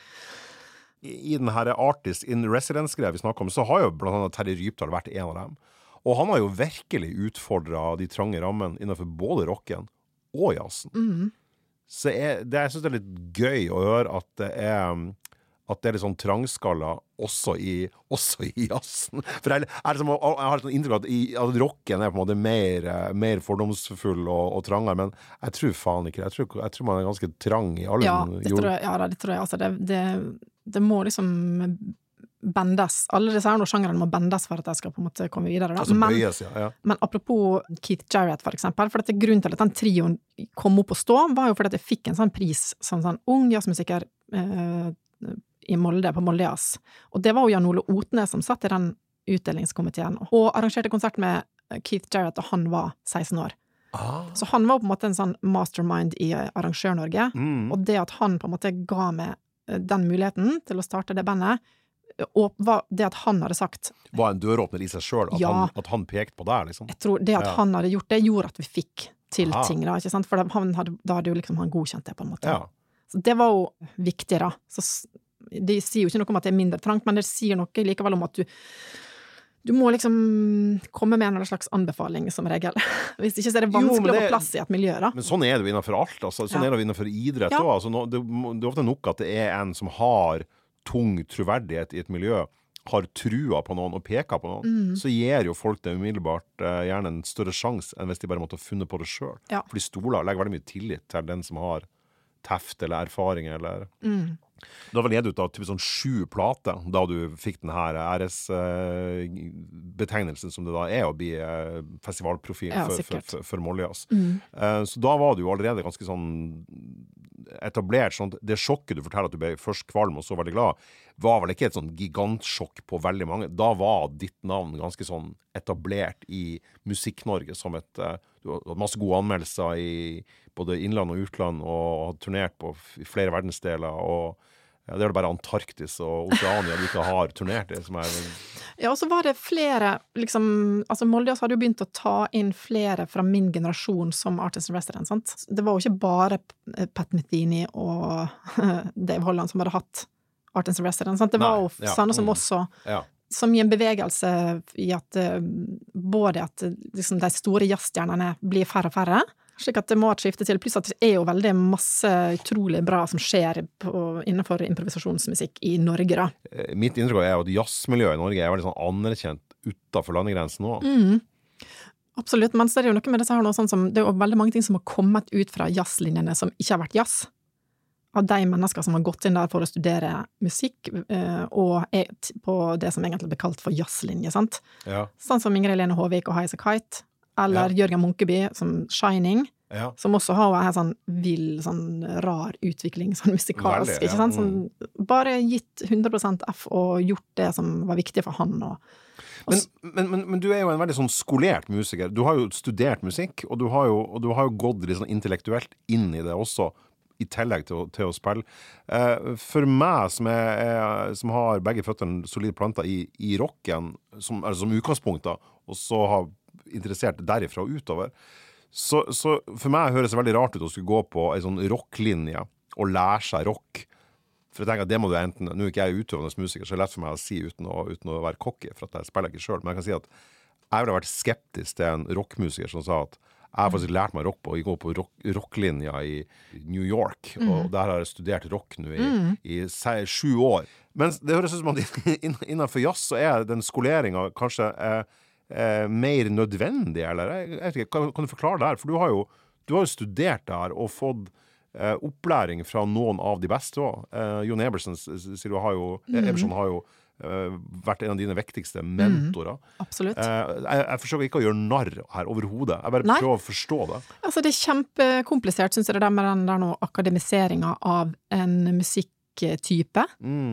I den her artist in residence-greia vi snakker om, så har jo blant annet Terje Rypdal vært en av dem. Og han har jo virkelig utfordret de trange rammene innenfor både rocken og jazzen. Så jeg synes det er litt gøy å høre at det er litt sånn trangskala også i jazzen. For jeg har et sånn inntrykk at rocken på en måte mer fordomsfull og trangere, men jeg tror faen ikke det. Jeg tror man ganske trang i alle det tror jeg. Altså, det må liksom bendes. Alle disse her sjangerne må bendes for at jeg skal på en måte komme videre. Da. Altså bøyes, men apropos Keith Jarrett for eksempel, for at grunnen til at den trioen kom opp og stå, var jo fordi at jeg fikk en sånn pris som sånn ung jazzmusiker i Molde, på Moldejazz. Og det var jo Jan Ole Otnes som satt i den utdelingskomiteen, og arrangerte konsert med Keith Jarrett, og han var 16 år. Så han var på en måte en sånn mastermind i Arrangør-Norge, og det at han på en måte ga meg den muligheten til å starte det bandet, og det at han hadde sagt var en døråpner i seg selv, at han pekte på det, liksom. Jeg tror det at han hadde gjort det, gjorde at vi fikk til ting, da, ikke sant? For da hadde jo liksom han godkjent det på en måte. Så det var jo viktig, da. Så de sier jo ikke noe om at det er mindre trangt, men det sier noe likevel om at du må liksom komme med en slags anbefaling som regel. Hvis ikke så er det vanskelig å få plass i et miljø, da. Men sånn det jo innenfor alt, altså. Sånn det jo innenfor idrett også. Altså, det er ofte nok at det er en som har tung troverdighet i et miljø, har trua på noen og peker på noen, så gir jo folk det umiddelbart gjerne en større sjans enn hvis de bare måtte ha funnet på det selv. For de stoler legger veldig mye tillit til den som har teft eller erfaring eller... Da var det gitt ut av sånn 7 plater da du fikk den her betegnelsen som det da å bli festivalprofil for Moldejazz. Så da var du jo allerede ganske sånn etablert, sånn det sjokket du forteller at du ble først kvalm og så veldig glad, var vel ikke et sånn gigantsjokk på veldig mange. Da var ditt navn ganske sånn etablert i Musikk-Norge som du hadde masse gode anmeldelser i både innland og utland, og har turnert på flere verdensdeler, og det det bare Antarktis og Oceania du ikke har turnert i, som Ja, og så var det flere, liksom, altså Moldejazz hadde jo begynt å ta inn flere fra min generasjon som artist in residence, sant? Det var jo ikke bare Pat Metheny og Dave Holland som hadde hatt artist in residence, sant? Det var jo sånne som også så mye en bevegelse i at både at liksom, de store jazzstjernene blir færre og færre, slik at det må skifte til, pluss at det jo veldig masse utrolig bra som skjer innenfor improvisasjonsmusikk i Norge da. Mitt inntrykk at jazzmiljøet i Norge veldig sånn anerkjent utenfor landegrensen nå. Absolutt, men så det jo noe med disse her nå, sånn som, det jo veldig mange ting som har kommet ut fra jazzlinjene som ikke har vært jazz. Av de mennesker som har gått inn der for å studere musikk, og på det som egentlig blir kalt for jazzlinje, sant? Ja. Sånn som Ingrid Lene Håvik og High as a Kite, eller Jørgen Munkeby som Shining, som også har en sånn vill, sånn rar utvikling, sånn musikalsk, ikke sant? Som bare gitt 100% F og gjort det som var viktig for han. Men du jo en veldig sånn skolert musiker. Du har jo studert musikk, og du har jo gått litt sånn intellektuelt inn i det også, i tillegg til å spille. For meg som har begge føttene solid planta i rocken, som utgangspunkt da, og så har interessert derifra og utover, så for meg høres det veldig rart ut å skulle gå på en sånn rocklinje og lære seg rock. For jeg tenker at det må du enten, nå ikke jeg utøvende musiker, så det lett for meg å si uten å være cocky, for at jeg spiller ikke selv, men jeg kan si at jeg ville vært skeptisk til en rockmusiker som sa at jeg har faktisk lært meg rock på, jeg går på rocklinja i New York, og der har jeg studert rock nå i 7 år. Men det høres ut som at innenfor jazz så den skoleringen kanskje mer nødvendig, eller? Jeg vet ikke, kan du forklare det her? For du har jo studert det her og fått opplæring fra noen av de beste også. Jon Eberson, sier du, Eberson har jo vært en av dine viktigste mentorer. Absolutt. Jeg forsøker ikke å gjøre narr her overhodet. Jeg bare prøver å forstå det. Altså, det kjempekomplisert, synes jeg, det der med den der akademiseringen av en musikktype.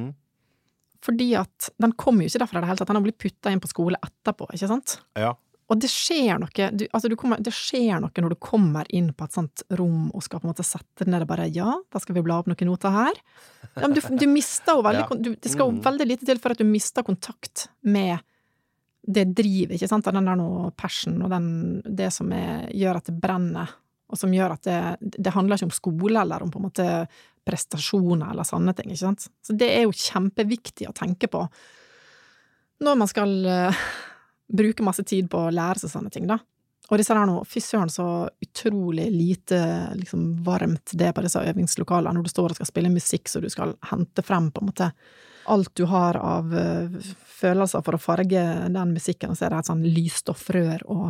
Fordi at den kommer jo ikke derfra det hele tatt, den har blitt puttet inn på skole etterpå, ikke sant? Ja. Og det skjer noe, det skjer noe når du kommer inn på et sånt rom og skal på en måte sette ned og bare, da skal vi bla opp noen noter her. Ja, men du mister jo veldig, det skal jo veldig lite til for at du mister kontakt med det drivet, ikke sant? Den der noe passion og det som gjør at det brenner, og som gjør at det handler ikke om skole eller om på en måte prestasjoner eller sånne ting, ikke sant? Så det jo kjempeviktig å tenke på når man skal bruke masse tid på å lære seg sånne ting da. Og disse her nå, fy søren så utrolig lite liksom, varmt det på disse øvingslokaler når du står og skal spille musikk, så du skal hente frem på en måte alt du har av følelser for å farge den musikken, og så det et sånn lysstoffrør og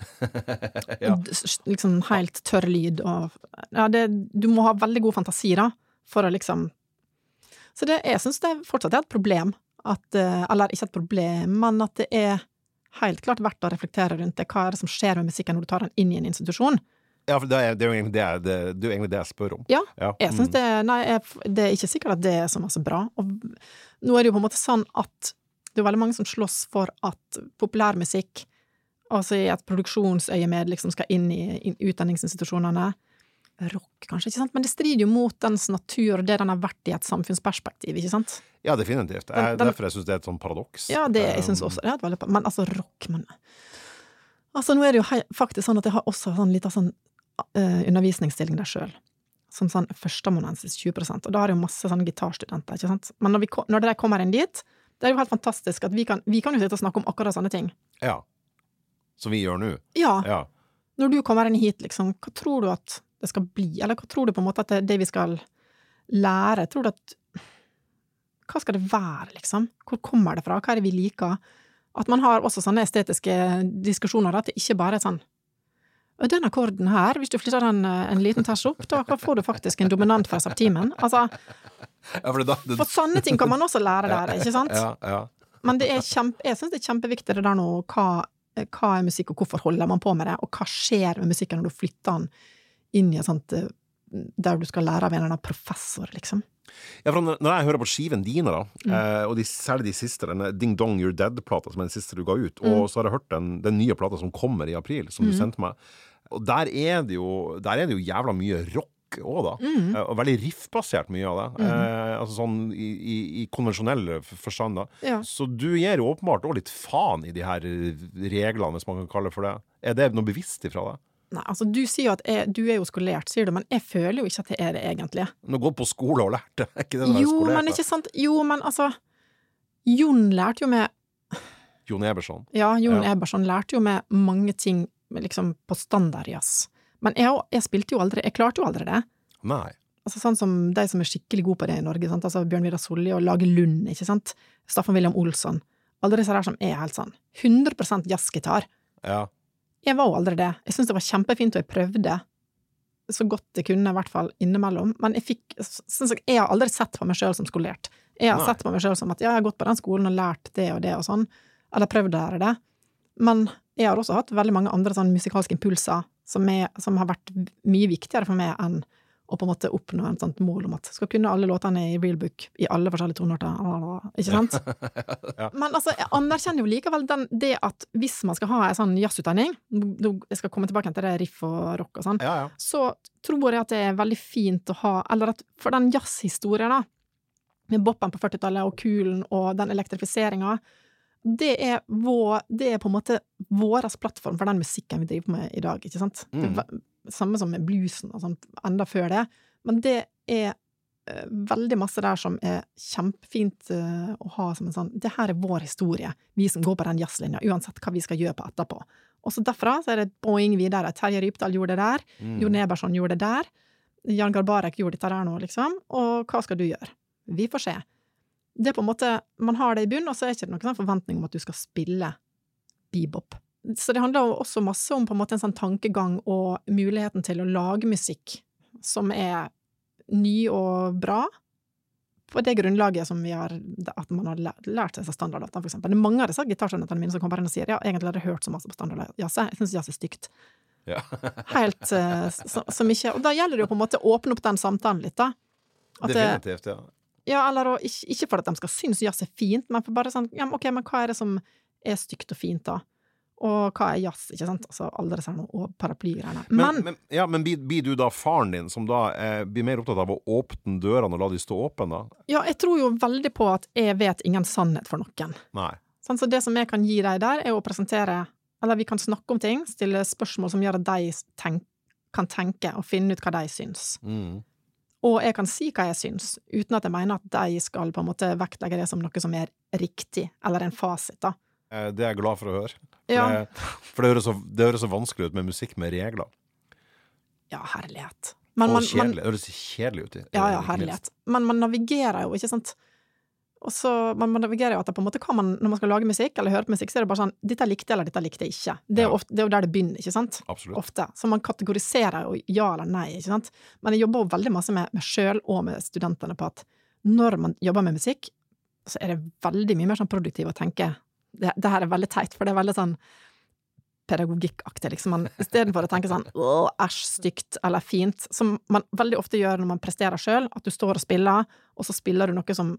liksom helt tørr lyd og du må ha veldig god fantasi da for å liksom så jeg synes det fortsatt et problem eller ikke et problem, men at det helt klart verdt å reflektere rundt det. Hva det som skjer med musikken når du tar den inn i en institusjon? Ja, for det jo egentlig det jeg spør om. Ja, jeg synes det ikke sikkert at det så masse bra. Og nå det jo på en måte sånn at det veldig mange som slåss for at populærmusikk altså i et produksjonsøyemed liksom skal inn i utdanningsinstitusjonene. Rock, kanskje, ikke sant? Men det strider jo mot dens natur, det den har vært i et samfunnsperspektiv, ikke sant? Ja, definitivt. Derfor jeg synes det et sånn paradoks. Ja, jeg synes også det et veldig men altså rock, altså nå det jo faktisk sånn at jeg har også sånn litt av sånn undervisningsstilling der selv. Sånn førsteamanuensis 20%, og da har jo masse sånne gitarstudenter, ikke sant? Men når de kommer inn dit, det jo helt fantastisk at vi kan jo sitte og snakke om akkurat sånne ting. Ja. Som vi gjør nå. Ja. Når du kommer inn hit, liksom, hva tror du at det skal bli? Eller hva tror du på en måte at det vi skal lære? Tror du at hva skal det være, liksom? Hvor kommer det fra? Hva det vi liker? At man har også sånne estetiske diskusjoner, at det ikke bare sånn den akkorden her, hvis du flytter den en liten ters opp, da får du faktisk en dominant fra septimen. Altså, for sånne ting kan man også lære der, ikke sant? Ja. Men jeg synes det kjempeviktig det der nå, hva musikk, og hvorfor holder man på med det, og hva skjer med musikken når du flytter den inn i et sånt, der du skal lære av en eller annen professor, liksom. Ja, for når jeg hører på skiven dine da, og særlig de siste, den Ding Dong You're Dead-plata som den siste du ga ut, og så har jeg hørt den nye plata som kommer i april, som du sendte meg, og der det jo jævla mye rock også da, og veldig riffbasert mye av det, altså sånn i konvensjonelle forstand da. Ja. Så du gir jo åpenbart også litt faen i de her reglene, hvis man kan kalle det for det. Det noe bevisst ifra det? Nei, altså du sier jo at du jo skolert, sier du, men jeg føler jo ikke at det det egentlig. Nå går på skole og lært det, ikke det der skolert? Jo, men ikke sant, men altså, Jon lærte jo med Jon Eberson. Ja, Jon Eberson lærte jo med mange ting liksom på standardjazz. Men jeg spilte jo aldri, jeg klarte jo aldri det. Nei. Altså sånn som de som skikkelig gode på det i Norge, sant? Altså Bjørn Vidar Solli og Lage Lund, ikke sant? Staffan William Olsson. Alle disse der som helt sånn 100% jazzgitar. Ja. Jeg var jo aldri det. Jeg synes det var kjempefint, og jeg prøvde så godt jeg kunne, i hvert fall innimellom. Men jeg har aldri sett på meg selv som skolert. Jeg har sett på meg selv som at jeg har gått på den skolen og lært det og sånn, eller prøvd å lære det. Men jeg har også hatt veldig mange andre sånn musikalske impulser som har vært mye viktigere for meg enn å på en måte oppnå en sånt mål om at skal kunne alle låtene i Real Book i alle forskjellige tonearter, ikke sant? Ja. Men altså, jeg anerkjenner jo likevel det at hvis man skal ha en sånn jazzutdanning, jeg skal komme tilbake til det riff og rock og sånn, så tror jeg at det er veldig fint å ha, eller at for den jazzhistorien da, med boppen på 40-tallet og kulen og den elektrifiseringen, det er på en måte våres plattform for den musikken vi driver med i dag, ikke sant? Det samme som med bluesen og sånn, enda før det. Men det er veldig masse der som er kjempefint å ha som en sånn, det her er vår historie, vi som går på den jazzlinja, uansett hva vi skal gjøre på etterpå. Og så derfra så er det boing videre. Terje Rypdal gjorde det der, Jon Eberson gjorde det der, Jan Garbarek gjorde dette der nå, liksom, og hva skal du gjøre? Vi får se. Det er på en måte, man har det i bunn, og så er det ikke noen sånn forventning om at du skal spille bebop. Så det handler også masse om på en måte en sånn tankegang og muligheten til å lage musikk som er ny og bra på det grunnlaget som vi har, at man har lært seg standarddata, for eksempel. Det er mange av disse gitarskjønnetene mine som kommer inn og sier, ja, egentlig har jeg hørt så masse på standardjazz, jeg synes jazz er stygt. Ja. Helt som ikke, og da gjelder det jo på en måte å åpne opp den samtalen litt da. At definitivt, ja. Ja, eller ikke for at de skal synes jazz er fint, men for bare sånn, ja, ok, men hva er det som er stygt og fint da? Og hva er jazz, ikke sant? Altså, alle disse og paraplygreiene. Men blir du da faren din, som da blir mer opptatt av å åpne dørene og la de stå åpne da? Ja, jeg tror jo veldig på at jeg vet ingen sannhet for noen. Nei. Sånn, så det som jeg kan gi deg der, er å presentere, eller vi kan snakke om ting, stille spørsmål som gjør at de kan tenke og finne ut hva de syns. Og jeg kan si hva jeg syns, uten at jeg mener at de skal på en måte vektlegge det som noe som er riktig, eller en fasit da. Det er jeg glad for å høre. For ja. det høres så vanskelig ut med musikk med regler. Ja, herlighet. Og kjedelig. Det høres kjedelig ut. Ja, herlighet. Men man navigerer jo, ikke sant? Og så, man navigerer jo at det på en måte når man skal lage musikk, eller høre på musikk, så er det bare sånn, dette likte jeg, eller dette likte jeg ikke. Det er jo der det begynner, ikke sant? Absolutt. Ofte. Så man kategoriserer jo ja eller nei, ikke sant? Men jeg jobber jo veldig masse med selv og med studentene på at når man jobber med musikk, så er det veldig mye mer sånn produktiv å tenke. Det her er veldig teit, for det er veldig sånn pedagogikkaktig, liksom. I stedet for å tenke sånn, æsj, stygt eller fint, som man veldig ofte gjør når man presterer selv, at du står og spiller, og så spiller du noe som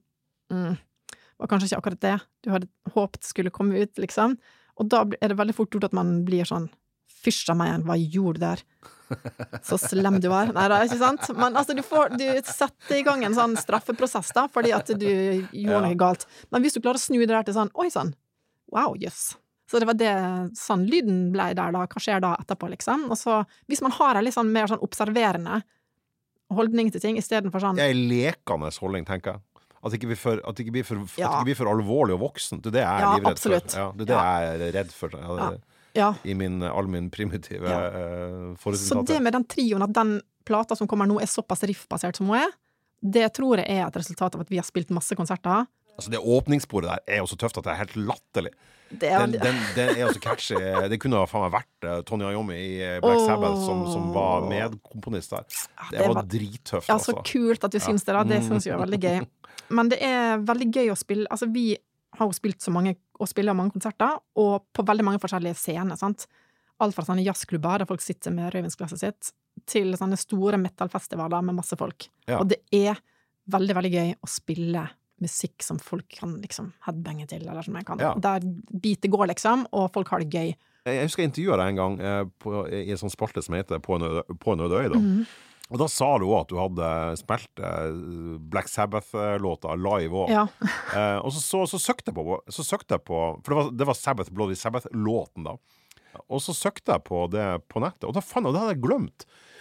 var kanskje ikke akkurat det du hadde håpet skulle komme ut, liksom. Og da er det veldig fort gjort at man blir sånn, fysj av meg igjen, hva gjorde du der? Så slem du var. Nei, det er ikke sant? Men altså, du setter i gang en sånn straffeprosess da, fordi at du gjorde noe galt. Men hvis du klarer å snu det der til sånn, oi sånn, wow, jøss. Så det var det, sånn lyden ble der da, hva skjer da etterpå, liksom? Og så, hvis man har en litt sånn mer sånn observerende holdning til ting, i stedet for sånn... Jeg er lekende holdning, tenker jeg. At det ikke blir for alvorlig og voksen. Det er det jeg er livredd for. Ja, det er det jeg er redd for. I all min primitive forutsetning. Så det med den trioen, at den plata som kommer nå er såpass riffbasert som hun er, det tror jeg er et resultat av at vi har spilt masse konserter. Altså det åpningssporet der er jo så tøft at det er helt latterlig. Den er jo så catchy. Det kunne faen meg vært Tony Iommi i Black Sabbath som var medkomponist der. Det var drittøft. Ja, så kult at du syns det da. Det synes jeg er veldig gøy. Men det er veldig gøy å spille. Altså vi har jo spilt så mange, og spiller mange konserter, og på veldig mange forskjellige scener, sant? Alt fra sånne jazzklubber der folk sitter med rødvinsglasset sitt, til sånne store metalfestivaler med masse folk. Ja. Og det er veldig, veldig gøy å spille musikk som folk kan liksom headbange til, eller som jeg kan. Ja. Der beatet går liksom, og folk har det gøy. Jeg husker jeg intervjuet deg en gang i en sånn spalte som heter På en øde øy da. Og da sa du også at du hadde spilt Black Sabbath-låta live også. Ja. Og så søkte jeg på, for det var Sabbath, Bloody Sabbath-låten da. Og så søkte jeg på det på nettet, og da fant jeg, og det hadde jeg glemt.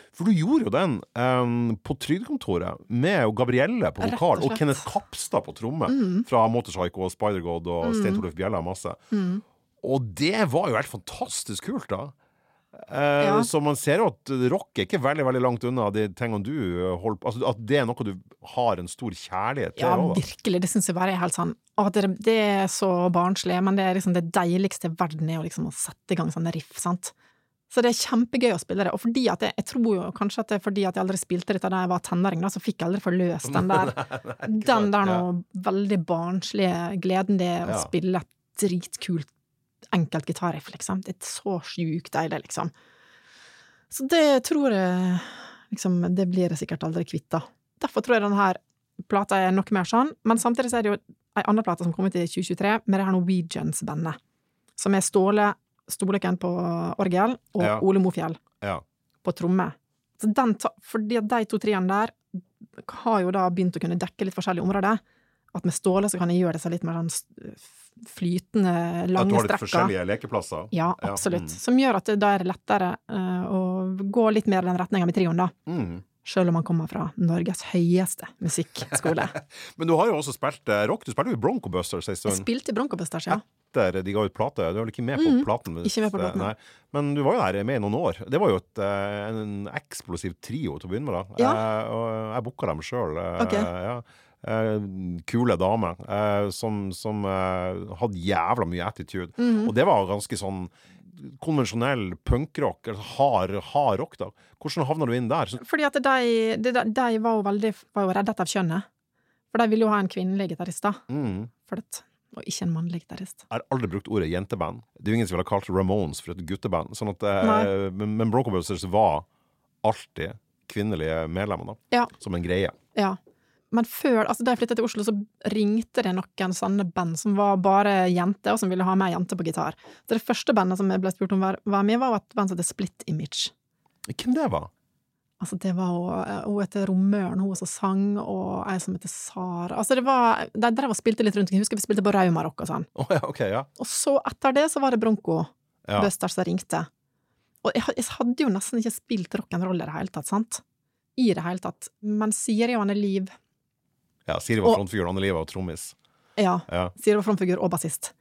For du gjorde jo den på Trygdekontoret med Gabrielle på vokal og Kenneth Kapstad på tromme fra Motorpsycho og Spider-God og Stein Torleif Bjella og masse. Og det var jo helt fantastisk kult da. Så man ser jo at rock ikke veldig, veldig langt unna de tingene du holder på, altså at det noe du har en stor kjærlighet til. Ja, virkelig, det synes jeg bare helt sånn, at det så barnslig, men det liksom det deiligste i verden liksom å sette i gang sånne riff, sant? Så det kjempegøy å spille det, og fordi at jeg tror jo kanskje at det fordi at jeg aldri spilte dette da jeg var tenåring, da, så fikk jeg aldri forløst den der noe veldig barnslige gleden det å spille et dritkult enkelt gitarriff, liksom. Det så sjukt deilig, liksom. Så det tror jeg, liksom, det blir jeg sikkert aldri kvitt da. Derfor tror jeg denne her plata noe mer sånn, men samtidig så det jo en annen plata som kom ut i 2023, med det her Norwegians-bandet, som Ståle Storleken på orgel, og Ole Mofjell på tromme. Så fordi at de 2-3 der har jo da begynt å kunne dekke litt forskjellige områder, at med Ståle så kan jeg gjøre det så litt mer sånn flytende, lange strekker. At du har litt forskjellige lekeplasser? Ja, absolutt. Som gjør at da det lettere å gå litt mer den retningen med trioen da. Selv om man kommer fra Norges høyeste musikkskole. Men du har jo også spilt rock, du spilte jo i Bronco Busters en stund. Jeg spilte i Bronco Busters, ja. Etter de ga ut plate, du var vel ikke med på platen? Ikke med på platen. Nei. Men du var jo der med i noen år. Det var jo en eksplosiv trio til å begynne med da. Og jeg booket dem selv. Kule dame som hadde jævla mye attitude. Og det var ganske sånn konvensjonell punkrock, hard rock da. Hvordan havner du inn der? Fordi at de var jo reddet av kjønnet. For de ville jo ha en kvinnelig gitarist da. Og ikke en mannlig gitarist. Jeg har aldri brukt ordet jenteband. Det er jo ingen som vil ha kalt Ramones for et gutteband. Sånn at, men Bronco Busters var alltid kvinnelige medlemmer da. Som en greie. Ja. Men før, altså da jeg flyttet til Oslo, så ringte det noen sånne band som var bare jenter, og som ville ha meg jenter på gitar. Så det første bandet som jeg ble spurt om var med, var et band som heter Split Image. Hvem det var? Altså det var hun heter Romøren, hun som sang, og jeg som heter Sara. Altså det var, de drev og spilte litt rundt, jeg husker vi spilte på Raumarok og sånn. Og så etter det så var det Bronco Busters som ringte. Og jeg hadde jo nesten ikke spilt rock'n'roll i det hele tatt, sant? I det hele tatt. Men Siri og Anne Liv. Ja, Siri var frontfigur, Anne Liv var trommis. Ja, Siri var frontfigur og bassist.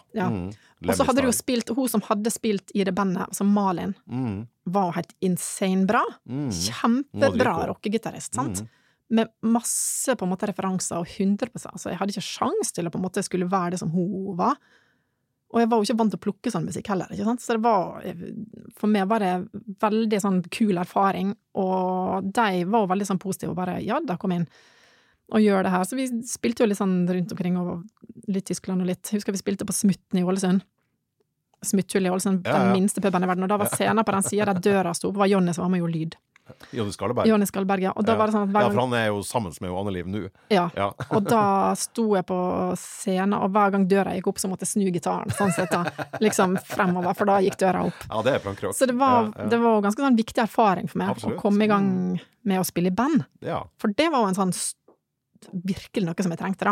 Og så hadde du jo spilt, hun som hadde spilt i det bandet, som Malin, var helt insane bra. Kjempebra rockegitarist, sant? Med masse på en måte referanser og 100%. Altså, jeg hadde ikke sjans til å på en måte skulle være det som hun var. Og jeg var jo ikke vant til å plukke sånn musikk heller, ikke sant? Så det var, for meg var det veldig sånn kul erfaring, og de var jo veldig sånn positive og bare, ja, da kom inn og gjør det her. Så vi spilte jo litt sånn rundt omkring, og litt Tyskland og litt, husker vi spilte på Smutten i Ålesund. Smutthull i Ålesund, den minste puben i verden, og da var scenen på den siden der døra stod, var Jonny som var med og lyd. Jonny Skalleberg. Jonny Skalleberg, ja. Og da var det sånn at hver gang... for han er jo sammen med Anne Liv nå. Ja, og da sto jeg på scenen, og hver gang døra gikk opp, så måtte jeg snu gitaren, sånn sett da, liksom fremover, for da gikk døra opp. Ja, det er punkrock. Så det var ganske sånn viktig erfaring for meg, å komme i gang med å spille i band. For det var jo en sånn virkelig noe som jeg trengte da.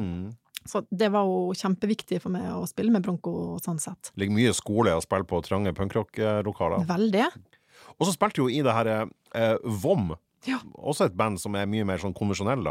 Så det var jo kjempeviktig for meg å spille med Bronco og sånn sett. Det ligger mye skole å spille på trange punkrock-lokaler. Veldig. Og så spilte jo i det her VOM, også et band som er mye mer sånn konvensjonell da,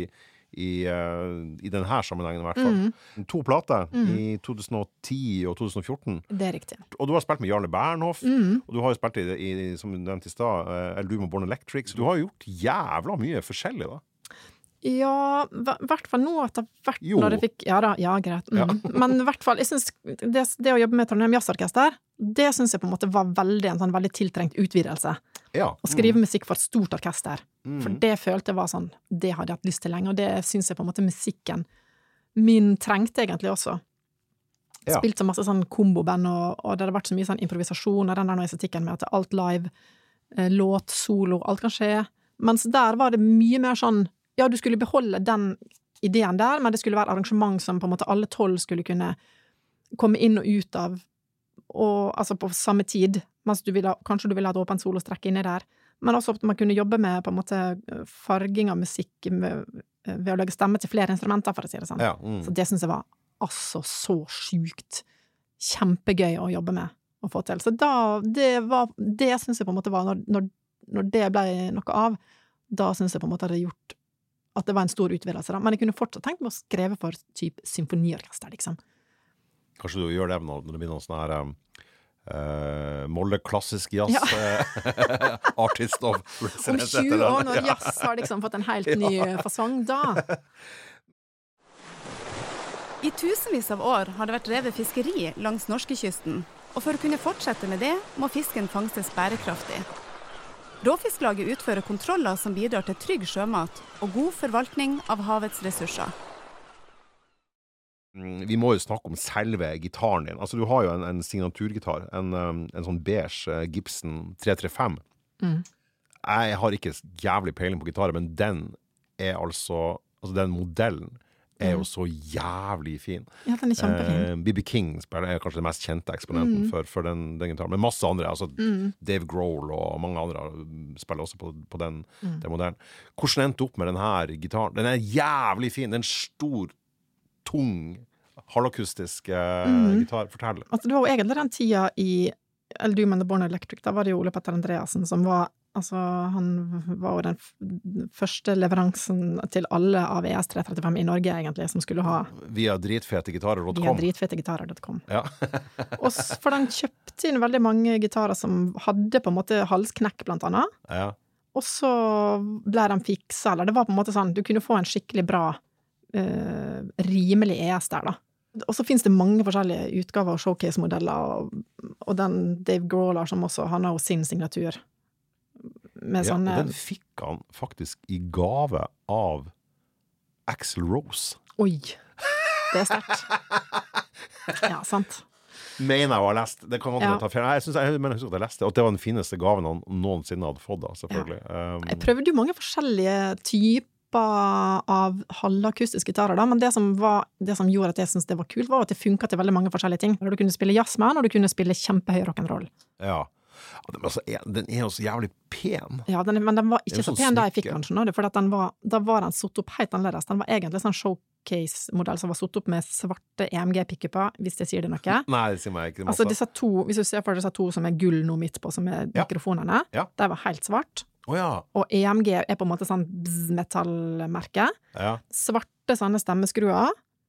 i denne sammenhengen i hvert fall. 2 plater i 2010 og 2014. Det er riktig. Og du har spilt med Jarle Bernhoff, og du har jo spilt som du nevnte i sted, Eldum og Born Electric, så du har jo gjort jævla mye forskjellig da. Ja, hvert fall nå etter hvert når jeg fikk, greit. Men i hvert fall, jeg synes det å jobbe med Trondheim Jazzorkester, det synes jeg på en måte var en sånn veldig tiltrengt utvidelse. Å skrive musikk for et stort orkester. For det følte jeg var sånn, det hadde jeg hatt lyst til lenge, og det synes jeg på en måte musikken min trengte egentlig også. Spilt så masse sånn komboband, og det hadde vært så mye sånn improvisasjon, og den der noe estetikken med at alt live, låt, solo, alt kan skje. Mens der var det mye mer sånn, ja, du skulle beholde den ideen der, men det skulle være arrangement som på en måte alle 12 skulle kunne komme inn og ut av, og altså på samme tid, mens kanskje du ville ha et åpent solostrekk inni der, men også at man kunne jobbe med på en måte farging av musikk ved å lage stemme til flere instrumenter, for å si det sånn. Så det synes jeg var altså så sjukt kjempegøy å jobbe med og få til. Så det synes jeg på en måte var når det ble noe av, da synes jeg på en måte hadde gjort at det var en stor utvidelse da. Men jeg kunne fortsatt tenkt meg å skrive for typ symfoniorkester, liksom. Kanskje du gjør det når det blir noen sånne her Molde klassisk jazz artist of om 20 år når jazz har liksom fått en helt ny fasong da. I tusenvis av år har det vært drevet fiskeri langs norskekysten, og for å kunne fortsette med det, må fisken fangstes bærekraftig. Råfisklaget utfører kontroller som bidrar til trygg sjømat og god forvaltning av havets ressurser. Vi må jo snakke om selve gitaren din. Altså, du har jo en signaturgitar, en sånn beige Gibson 335. Jeg har ikke jævlig peiling på gitarer, men den er altså den modellen er jo så jævlig fin. Ja, den er kjempefin. B.B. King er kanskje den mest kjente eksponenten for den gitaren. Men masse andre, altså Dave Grohl og mange andre spiller også på den modellen. Hvordan endte du opp med den her gitaren? Den er jævlig fin. Den er stor, tung, halvakustisk gitar. Fortell. Altså, det var jo egentlig den tida i El Doom and the Born Electric, da var det jo Ole Petter Andreassen som var han var jo den første leveransen til alle av ES335 i Norge, egentlig, som skulle ha via dritfetegitarer.com. Via dritfetegitarer.com. Ja. Og for den kjøpte inn veldig mange gitarer som hadde på en måte halsknekk, blant annet. Ja. Og så ble de fiksa, eller det var på en måte sånn, du kunne få en skikkelig bra, rimelig ES der, da. Og så finnes det mange forskjellige utgaver og showcase-modeller, og den Dave Grohl som også, han har jo sin signatur. Med sånne... og den fikk han faktisk i gave av Axl Rose. Oi, det er sterkt. Ja, sant. Mener jeg å ha lest. Det kan man ta feil. Jeg husker at jeg leste, og det var den fineste gaven han noensinne hadde fått da, selvfølgelig. Ja. Jeg prøvde jo mange forskjellige typer av halvakustiske gitarer da, men det som gjorde at jeg synes det var kult, var at det funket til veldig mange forskjellige ting. Du kunne spille jazzman, og du kunne spille kjempehøy rock'n'roll. Ja. Den er jo så jævlig pen. Ja, men den var ikke så pen da jeg fikk den, for da var den satt opp helt annerledes. Den var egentlig sånn showcase-modell som var satt opp med svarte EMG-pickuper, hvis det sier det noe. Nei, det sier meg ikke det masse. Altså disse to, hvis du ser for disse to som er gull nå midt på, som er mikrofonene, de var helt svart. Og EMG er på en måte sånn metallmerke. Svarte sånne stemmeskruer.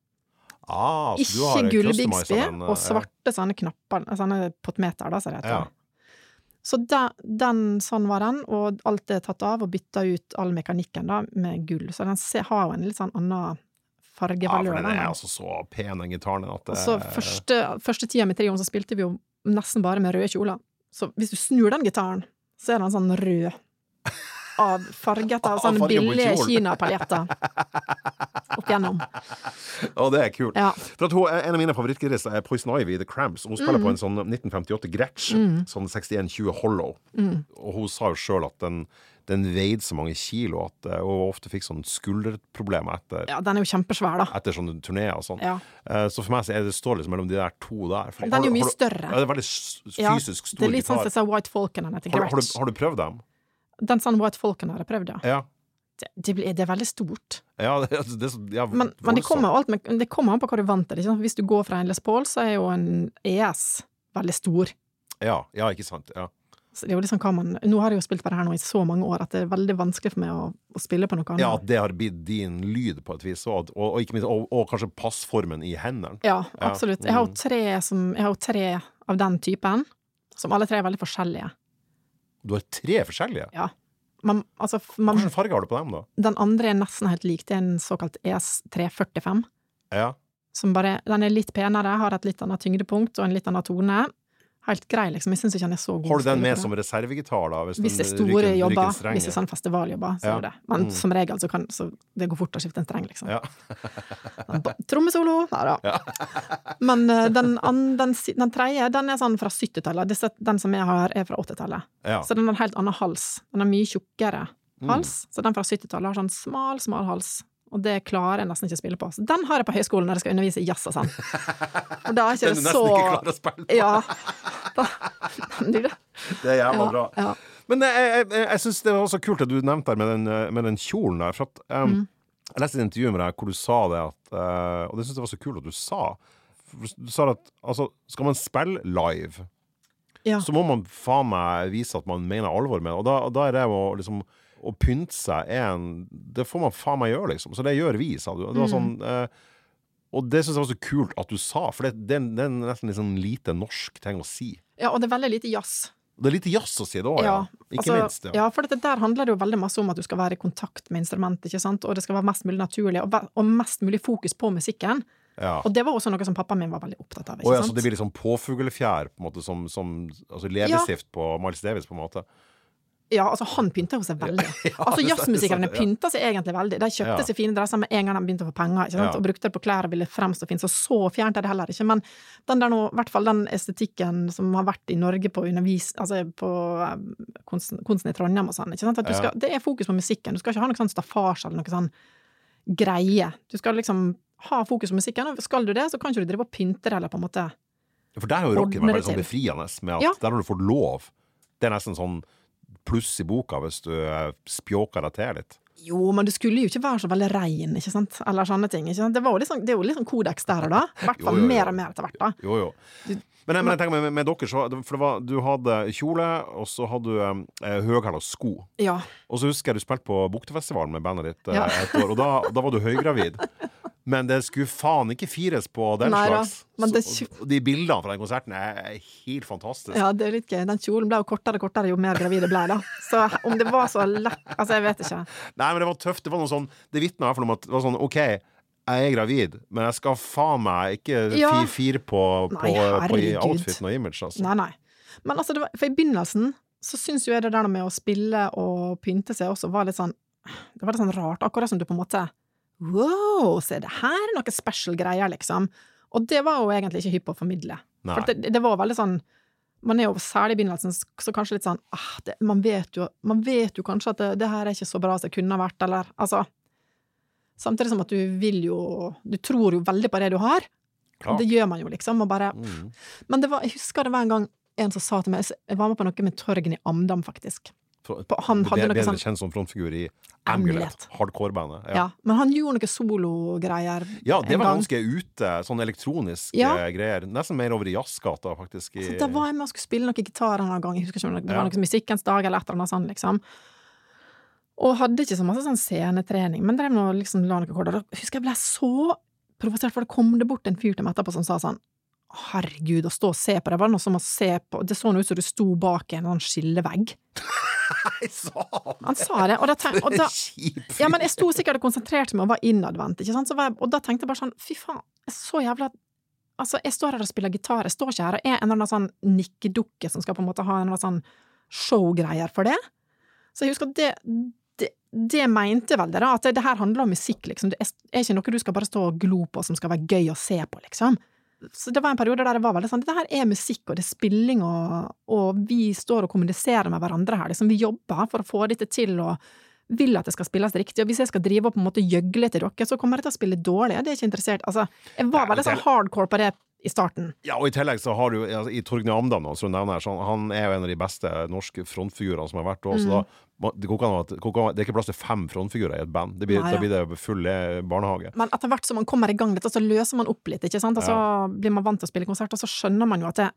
Ikke gull-Bixby, og svarte sånne knapper, sånne potmeter da, så det heter. Så sånn var den, og alt er tatt av og bytta ut all mekanikken da, med gull. Så den har jo en litt sånn annen fargevalør. Ja, for den er altså så pen, den gitaren. At og så første tida med trioen så spilte vi jo nesten bare med røde kjoler. Så hvis du snur den gitaren, så er den sånn rød av farget av sånne billige Kina-paljetter opp gjennom. Det er kult. Ja. For at en av mine favorittgitarister er Poison Ivy, The Cramps, og hun spiller på en sånn 1958 Gretsch, sånn 6120 Hollow. Og hun sa jo selv at den veide så mange kilo at hun ofte fikk sånn skulderproblemer etter. Ja, den er jo kjempesvær da. Etter sånne turnéer og sånn. Ja. Så for meg så det står liksom mellom de der to der. For den er jo mye større. Ja, det er veldig fysisk stor gitar. Det er litt sånn som så White Falconer til Gretsch. Har du prøvd dem? Den sånn White Falconer har jeg prøvd, ja. Det er veldig stort. Ja, men det kommer an på hva du vant til. Hvis du går fra en Les Paul, så er jo en ES veldig stor. Ja, ikke sant, ja. Så det er jo liksom nå har jeg jo spilt på det her nå i så mange år at det er veldig vanskelig for meg å spille på noe annet. Ja, at det har blitt din lyd på et vis, og ikke minst, og kanskje passformen i hendene. Ja, absolutt. Jeg har jo tre av den typen, som alle tre er veldig forskjellige. Du har 3 forskjellige? Ja. Hvilken farge har du på dem da? Den andre er nesten helt lik, det er en såkalt ES345. Ja. Den er litt penere, har et litt annet tyngdepunkt og en litt annen tone. Helt grei, liksom. Jeg synes ikke han er så god. Har du den med som reservegitar da? Hvis det er store jobber, hvis det er sånn festivaljobber, så er det. Men som regel så det går fort å skifte en streng, liksom. Ja. Trommesolo, ja. Men den tredje, den er sånn fra 70-tallet. Den som jeg har er fra 80-tallet. Ja. Så den har en helt annen hals. Den har mye tjukkere hals. Så den fra 70-tallet har sånn smal hals. Og det klarer jeg nesten ikke å spille på. Så den har jeg på høyskolen når jeg skal undervise i jazz og sånn. Og da er ikke det så... Den du nesten ikke klarer å spille på. Ja. Det er jævla bra. Ja. Men jeg synes det var også kult at du nevnte med den kjolen der. For at, jeg leste et intervju med deg hvor du sa det at... og det synes jeg var så kult at du sa. Du sa at altså, skal man spille live, så må man faen meg vise at man mener alvor med det. Og da det liksom, å pynte seg det får man faen meg gjøre, liksom. Så det gjør vi, sa du. Det var sånn, og det synes jeg var så kult at du sa, for det er nesten liksom lite norsk ting å si. Ja, og det veldig lite jazz. Det litt jazz å si det også, Ikke minst, Ja, for der handler det jo veldig masse om at du skal være i kontakt med instrumentet, ikke sant? Og det skal være mest mulig naturlig, og mest mulig fokus på musikken. Ja. Og det var også noe som pappa min var veldig opptatt av, ikke sant? Så det blir liksom påfuglefjær, på en måte, som altså leppestift på Miles Davis, på en måte. Ja, altså han pyntet jo seg veldig. Altså jazzmusikerne pyntet seg egentlig veldig. De kjøpte seg fine dresser med en gang de begynte å få penger, ikke sant? Og brukte det på klær og ville fremstå fint, så fjernt det heller ikke. Men den der nå, i hvert fall den estetikken som har vært i Norge på altså på kunsten i Trondheim og sånn, ikke sant? At det fokus på musikken. Du skal ikke ha noe sånn staffasje eller noe sånn greie. Du skal liksom ha fokus på musikken, og skal du det, så kan ikke du drive og pynte det, eller på en måte. For der har jo rocken vært veldig sånn befriende, med at der har du fått lov. Det nesten sånn pluss i boka hvis du spjåker deg til litt. Jo, men du skulle jo ikke være så veldig rein, ikke sant? Eller sånne ting, ikke sant? Det er jo litt sånn kodeks der og da. I hvert fall mer og mer etter hvert da. Jo. Men jeg tenker med dere, for du hadde kjole, og så hadde du høyhæla sko. Ja. Og så husker jeg du spilte på Buktefestivalen med bandet ditt et år, og da var du høygravid. Men det skulle faen ikke fires på den slags. De bildene fra den konserten helt fantastiske. Ja, det litt gøy. Den kjolen ble jo kortere jo mer gravid det ble da. Så om det var så lett, altså jeg vet ikke. Nei, men det var tøft. Det var noe sånn, det vitnet i hvert fall om at det var sånn, ok, jeg gravid, men jeg skal faen meg ikke fire på outfiten og image, altså. Nei. Men altså, for i begynnelsen, så synes jo jeg det der med å spille og pynte seg også var litt sånn, det var litt sånn rart, akkurat som du på en måte wow, se det her er noe special greier, liksom. Og det var jo egentlig ikke hypp på å formidle. Nei. For det var veldig sånn, man jo særlig i begynnelsen, så kanskje litt sånn, man vet jo kanskje at det her er ikke så bra som det kunne vært, eller, altså, samtidig som at du tror jo veldig på det du har. Klart. Det gjør man jo liksom, og bare, men jeg husker det var en gang en som sa til meg, jeg var med på noe med Torgen i Amdam, faktisk. Han hadde noe sånn kjent som frontfigur i Amulet, hardcore-bandet. Ja, men han gjorde noe solo-greier. Ja, det var ganske ute, sånn elektronisk greier. Nesten mer over i jazzgata, faktisk. Så da var jeg med og skulle spille noe gitar en gang. Jeg husker ikke om det var noe musikkens dag eller et eller annet sånn, liksom. Og hadde ikke så masse sånn scenetrening, men drev nå liksom la noen akkorder. Da husker jeg ble så provosert, for det kom det bort en fyr til meg etterpå som sa sånn, herregud, å stå og se på det var noe som å se på, det så noe ut som du sto bak en sånn skillevegg. Han sa det, og da ja, men jeg sto sikkert og konsentrerte meg og var innadvendt, ikke sant? Og da tenkte jeg bare sånn, fy faen, jeg så jævla, altså jeg står her og spiller gitar, jeg står ikke her og er en eller annen sånn nikkedukke som skal på en måte ha en eller annen sånn showgreier for det. Så jeg husker at det mente vel det da, at det her handler om musikk, liksom. Det er ikke noe du skal bare stå og glo på som skal være gøy å se på, liksom. Så det var en periode der det var veldig sånn, dette her er musikk, og det er spilling, og vi står og kommuniserer med hverandre her, liksom vi jobber for å få dette til, og vil at det skal spilles riktig, og hvis jeg skal drive og på en måte gjøgle til dere, så kommer jeg til å spille dårlig, det er ikke interessert, altså, jeg var veldig sånn hardcore på det i starten. Ja, og i tillegg så har du, i Torgen i Amdam, så nevner jeg, han er jo en av de beste norske frontfigurene som har vært også, så da det er ikke plass til 5 frontfigurer i et band. Da blir det full barnehage. Men etter hvert som man kommer i gang litt, så løser man opp litt, ikke sant? Og så blir man vant til å spille konsert, og så skjønner man jo at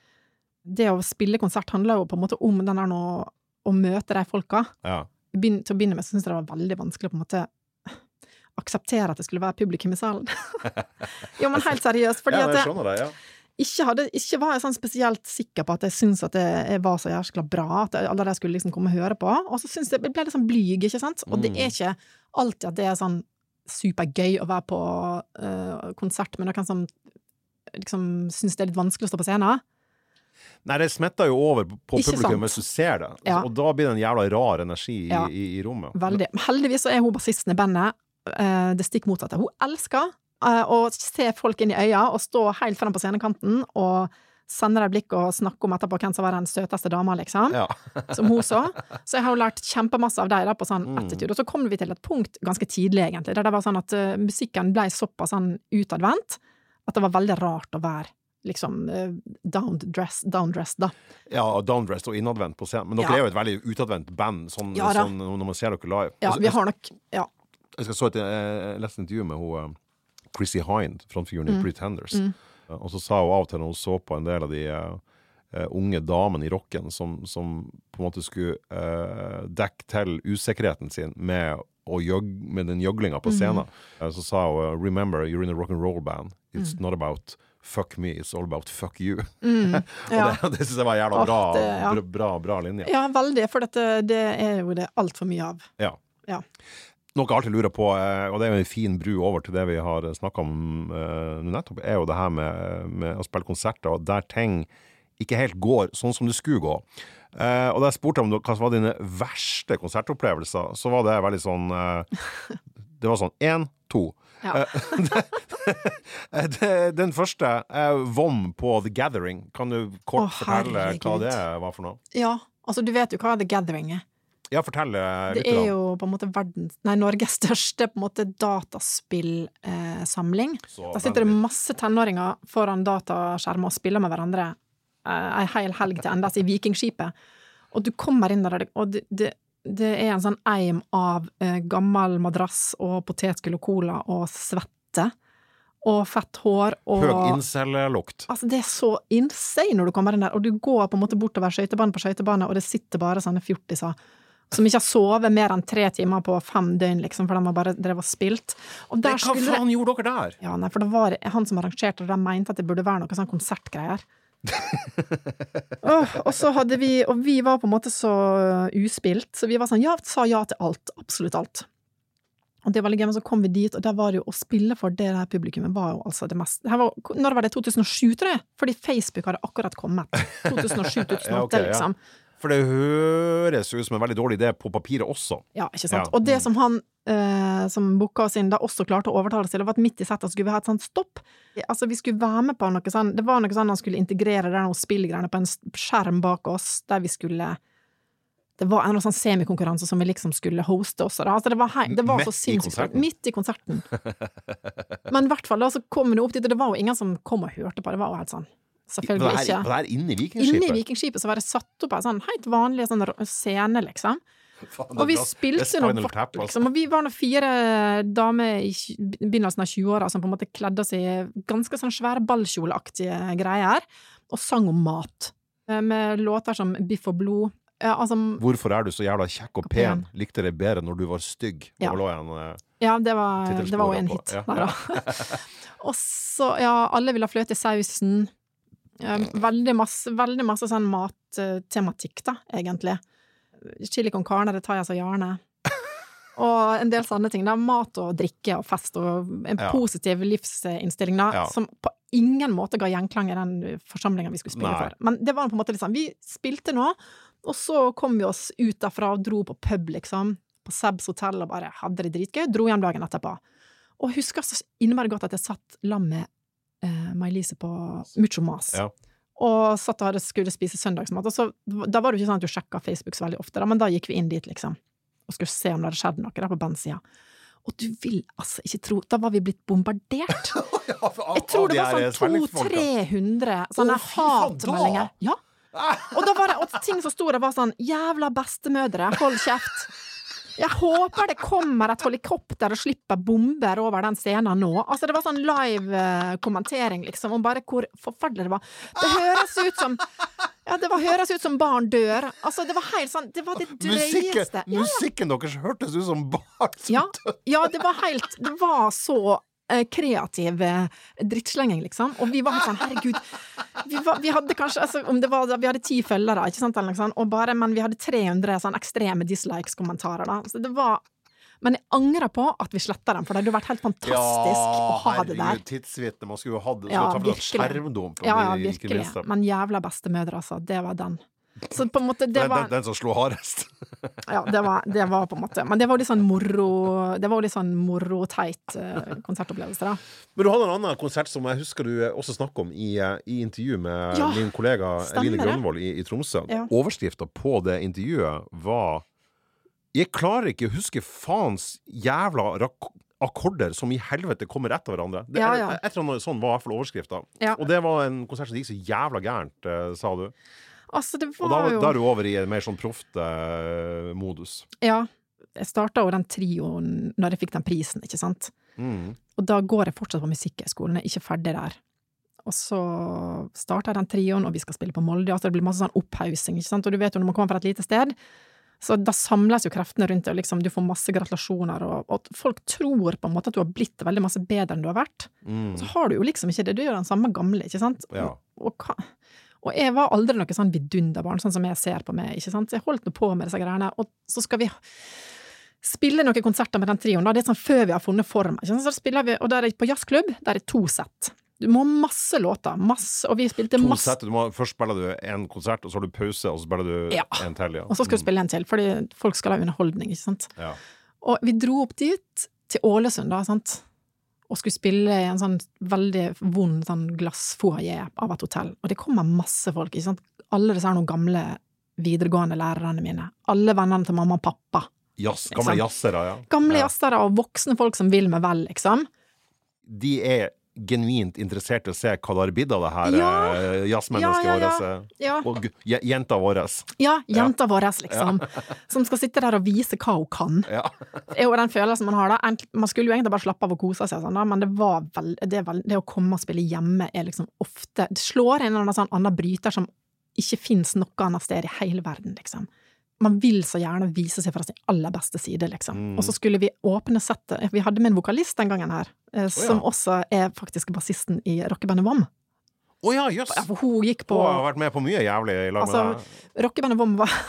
det å spille konsert handler jo på en måte om den der nå, å møte de folka. Ja. Til å begynne med så synes jeg det var veldig vanskelig å på en måte akseptere at det skulle være publikum i salen. Jo, men helt seriøst, fordi at skjønner det, ja. Ikke var jeg sånn spesielt sikker på at jeg synes at jeg var så jæskla bra, at alle de skulle liksom komme og høre på, og så synes jeg ble litt sånn blyg, ikke sant? Og det er ikke alltid at det er sånn supergøy å være på konsert med noen som liksom synes det er litt vanskelig å stå på scenen. Nei, det smetter jo over på publikum hvis du ser det, og da blir det en jævla rar energi i rommet. Veldig. Heldigvis så er hun bassisten i bandet det stikk motsatte. Hun elsker å se folk inn i øya og stå helt frem på scenekanten og sende deg blikk og snakke om etterpå hvem som var den søteste dama, liksom, som hun så. Så jeg har jo lært kjempemasse av deg da på sånn attitude. Og så kom vi til et punkt ganske tidlig egentlig, der det var sånn at musikken ble såpass sånn utadvendt at det var veldig rart å være liksom downdressed da. Ja, downdressed og innadvendt på scenen. Men dere er jo et veldig utadvendt band, sånn når man ser dere live. Ja, vi har nok, Jeg skal så et lest intervju med hun Chrissy Hind, frontfiguren i Pretenders. Og så sa hun av og til når hun så på en del av de unge damen I rocken som på en måte skulle dekke til usikkerheten sin med den jøglinga på scenen. Så sa hun, remember, you're in a rock and roll band. It's not about fuck me, it's all about fuck you. Og det synes jeg var jævla bra linje. Ja, veldig, for det jo det alt for mye av. Ja. Noe jeg alltid lurer på, og det jo en fin bru over til det vi har snakket om nettopp, jo det her med å spille konserter, og der ting ikke helt går sånn som det skulle gå. Og da jeg spurte om hva var dine verste konsertopplevelser, så var det veldig sånn, det var sånn 1, 2. Ja. Den første vom på The Gathering. Kan du kort fortelle hva det var for noe? Ja, altså du vet jo hva The Gathering Ja, fortell litt. Det jo på en måte Norges største på en måte dataspillsamling. Der sitter det masse tenåringer foran dataskjermer og spiller med hverandre en hel helg til endes I Vikingskipet. Og du kommer inn der, og det en sånn eim av gammel madrass og potetgull og cola og svette og fett hår og høg incel-lukt. Altså det så insane når du kommer inn der, og du går på en måte bortover skøytebanen på skøytebanen, og det sitter bare sånne fjortiser som ikke har sovet mer enn 3 timer på 5 døgn, liksom, for de har bare drevet og spilt. Og der hva faen gjorde dere der? Ja, nei, for det var han som arrangerte, og de mente at det burde være noe sånn konsertgreier. Og så hadde vi, og vi var på en måte så uspilt, så vi var sånn, sa ja til alt, absolutt alt. Og det var litt gøy, men så kom vi dit, og der var det jo å spille for det der publikummet var jo altså det mest. Når var det 2007, tror jeg? Fordi Facebook hadde akkurat kommet. 2007-2008, okay, liksom. For det høres ut som en veldig dårlig idé på papiret også. Ja, ikke sant? Ja. Og det som han som booket oss inn da også klarte å overtale oss til, det var at midt I settet skulle vi ha et sånt stopp. Altså, vi skulle være med på noe sånn, det var noe sånn han skulle integrere det noen spillgreiene på en skjerm bak oss, der vi skulle, det var en sånn semikonkurranse som vi liksom skulle hoste også da. Altså, det var så sinnssykt. Midt I konserten. Men I hvert fall da, så kom det opp dit, og det var jo ingen som kom og hørte på, det var jo helt sånn. Selvfølgelig ikke. Var det inne I Vikingskipet? Inne I Vikingskipet så var det satt opp en sånn helt vanlig sånn scene, liksom. Og vi spilte noe vart, liksom. Og vi var noen 4 damer I begynnelsen av 20-åra som på en måte kledde oss I ganske sånn svære ballkjoleaktige greier, og sang om mat. Med låter som Biff og blod. Altså, hvorfor du så jævla kjekk og pen? Likte det bedre når du var stygg? Ja, det var jo en hit. Ja. Og så, alle ville ha fløte I sausen. Veldig masse sånn mattematikk da, egentlig. Chili con carne, det tar jeg så gjerne. Og en del sånne ting da, mat og drikke og fest og en positiv livsinnstilling da, som på ingen måte ga gjenklang I den forsamlingen vi skulle spille for. Men det var på en måte litt sånn, vi spilte nå, og så kom vi oss ut derfra og dro på pub liksom, på Sebs hotell og bare hadde det dritgøy, dro hjem dagen etterpå. Og husker så innmari godt at jeg satt lam med May-Lise på Mucho Mas. Ja. Og satt og skulle spise søndagsmat. Og så, da var det jo ikke sånn at du sjekket Facebook så veldig ofte, da, men da gikk vi inn dit, liksom. Og skulle se om det hadde skjedd noe der på bandsiden. Og du vil altså ikke tro, da var vi blitt bombardert. Jeg tror det var sånn 200-300 sånne hatmeldinger. Ja. Og da var det, og ting som stod der var sånn, jævla bestemødre, hold kjeft. Jeg håper det kommer et helikopter og slipper bomber over den scenen nå. Altså det var sånn live kommentering liksom, om bare hvor forferdelig det var. Det høres ut som barn dør. Altså det var helt sånn, det var det drøyeste. Musikken deres hørtes ut som barn som dør. Ja, det var så kreativ drittslenging liksom, og vi var helt sånn, herregud vi hadde kanskje, altså, vi hadde 10 følgere, ikke sant, liksom, men vi hadde 300 sånn ekstreme dislikes-kommentarer da, så det var, men jeg angrer på at vi slettet dem, for det hadde vært helt fantastisk å ha det der. Herregud, tidsvitne, man skulle jo ha det, så ta for skjermdump. Ja, virkelig, men jævla bestemødre, altså, det var den. Så på en måte det var den som slo hardest. Ja, det var på en måte, men det var litt sånn moro-teit konsertopplevelse da. Men du hadde en annen konsert som jeg husker du også snakket om I intervju med din kollega Eline Grønvold I Tromsø. Ja. Overskriften på det intervjuet var jeg klarer ikke å huske faens jævla akkorder som I helvete kommer etter hverandre. Et eller annet sånn var I hvert fall overskriften. Ja. Og det var en konsert som gikk så jævla gærent, sa du. Altså, det var og da jo... er du over I en mer sånn proft-modus. Ja, jeg startet jo den trioen når jeg fikk den prisen, ikke sant? Og da går jeg fortsatt på musikkhøgskolen, jeg ikke ferdig der. Og så starter den trioen, og vi skal spille på Molde, altså det blir masse sånn opphausing, ikke sant? Og du vet jo når man kommer fra et lite sted, så da samles jo kreftene rundt det, og liksom du får masse gratulasjoner, og folk tror på en måte at du har blitt veldig masse bedre enn du har vært. Så har du jo liksom ikke det, du er jo den samme gamle, ikke sant? Ja. Og jeg var aldri noe sånn vidunderbarn, sånn som jeg ser på meg, ikke sant? Så jeg holdt nå på med disse greiene, og så skal vi spille noen konserter med den trioen, da. Det sånn før vi har funnet form, ikke sant? Så spiller vi, og der er på jazzklubb, der er 2 sett. Du må ha masse låter, og vi spilte masse. 2 sett, først spiller du en konsert, og så har du pause, og så spiller du en til, ja. Og så skal du spille en til, fordi folk skal ha underholdning, ikke sant? Ja. Og vi dro opp dit, til Ålesund da, sant? Og skulle spille i en sånn veldig vond sånn glassfoyer av et hotell. Og det kommer masse folk, ikke sant? Alle disse er noen gamle videregående lærerne mine. Alle vennene til mamma og pappa. Gamle jazzere, ja. Gamle jazzere og voksne folk som vil meg vel, liksom. De er genuint interessert i å se hva det har blitt av det her jazzmennesket vårt. Og jenta våres. Ja, jenta våres, liksom. Som skal sitte der og vise hva hun kan. Ja. Det er jo den følelsen man har da. Man skulle jo egentlig bare slappe av og kose seg, sånn, da, men det å komme og spille hjemme er liksom ofte, det slår en eller annen sånn annen bryter som ikke finnes noe annet sted i hele verden, liksom. Man vil så gjerne vise seg fra sin aller beste side, liksom. Og så skulle vi åpne settet. Vi hadde med en vokalist den gangen her, som også er faktisk bassisten i rockebandet Vom. Jøss! Ja, for hun gikk på... Hun har vært med på mye jævlig i lag med deg. Altså, rockebandet Vom var...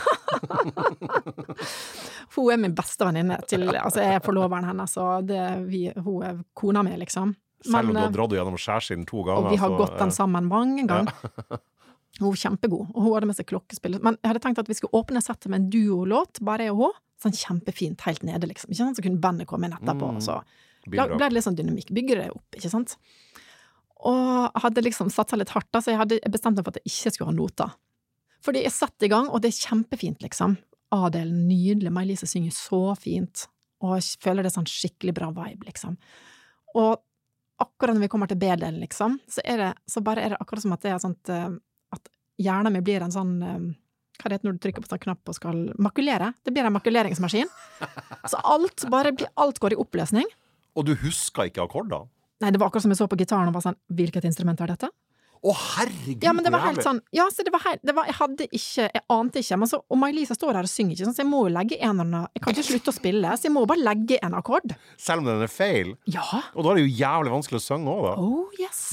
Hun er min beste venninne til... Altså, jeg er forloveren hennes, og hun er kona mi, liksom. Selv om du har dratt gjennom skjærsilden 2 ganger. Og vi har gått den sammen mange ganger. Hun var kjempegod, og hun hadde med seg klokkespill. Men jeg hadde tenkt at vi skulle åpne settet med en duo-låt, bare jeg og hun. Sånn kjempefint, helt nede, liksom. Ikke sant? Så kunne bandet komme inn etterpå, og så ble det litt sånn dynamikk. Bygger det opp, ikke sant? Og hadde liksom satt seg litt hardt, så jeg bestemte meg for at jeg ikke skulle ha noter. Fordi jeg satt i gang, og det er kjempefint, liksom. Adel, nydelig. May-Lise synger så fint, og jeg føler det er sånn skikkelig bra vibe, liksom. Og akkurat når vi kommer til B-delen, liksom, så bare er det akkurat som at det er sånt... hjernen min blir en sånn, hva det heter når du trykker på sånn knapp og skal makulere? Det blir en makuleringsmaskin. Så alt går i oppløsning. Og du husker ikke akkorder? Nei, det var akkurat som jeg så på gitaren og bare sånn, hvilket instrument er dette? Herregud! Ja, men det var helt sånn, så jeg ante ikke, men så, og May-Lise står her og synger ikke, så jeg må jo legge jeg kan ikke slutte å spille, så jeg må bare legge en akkord. Selv om den er feil? Ja. Og da er det jo jævlig vanskelig å synge også, da. Oh, yes!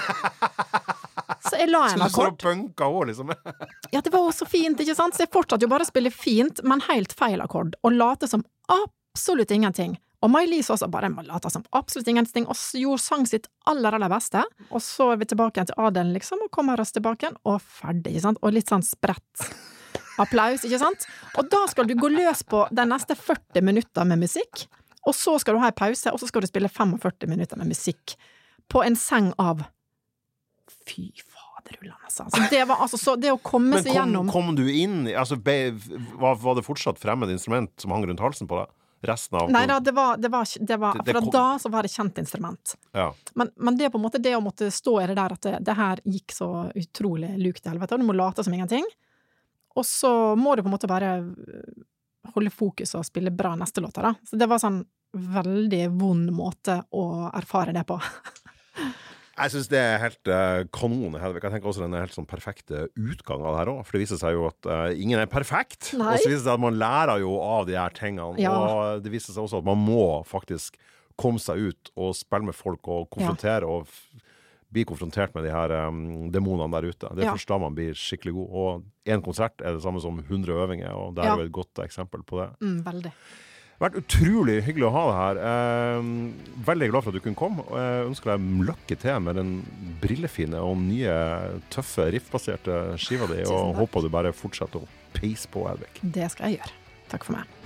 Så jeg la en akkord. Så du så punka også, liksom. Ja, det var også fint, ikke sant? Så jeg fortsatte jo bare å spille fint, men helt feil akkord, og late som absolutt ingenting. Og May-Lise også bare late som absolutt ingenting, og gjorde sang sitt aller beste, og så er vi tilbake igjen til Adelen, liksom, og kommer oss tilbake igjen, og ferdig, ikke sant? Og litt sånn spredt applaus, ikke sant? Og da skal du gå løs på den neste 40 minutter med musikk, og så skal du ha en pause, og så skal du spille 45 minutter med musikk på en seng av fy faderullan, altså. Så det var altså så det å komme seg gjennom. Men kom du inn, altså var det fortsatt fremmed instrument som hang rundt halsen på deg? Resten av... Nei da, det var fra da så var det kjent instrument. Ja. Men det på en måte, det å måtte stå i det der at det her gikk så utrolig lukt til helvete, og du må late som ingenting. Og så må du på en måte bare holde fokus og spille bra neste låter da. Så det var sånn veldig vond måte å erfare det på. Jeg synes det er helt kanon, Hedvig. Jeg tenker også den er helt sånn perfekte utgang av det her også, for det viser seg jo at ingen er perfekt. Nei. Og så viser det seg at man lærer jo av de her tingene, og det viser seg også at man må faktisk komme seg ut og spille med folk og konfrontere og bli konfrontert med de her demonene der ute. Det er først da man blir skikkelig god. Og en konsert er det samme som 100 øvinger, og det er jo et godt eksempel på det. Veldig. Det har vært utrolig hyggelig å ha det her. Veldig glad for at du kunne komme, og jeg ønsker deg lykke til med den brillefine og nye, tøffe, riffbaserte skiva di, og håper du bare fortsetter å peise på, Hedvig. Det skal jeg gjøre. Takk for meg.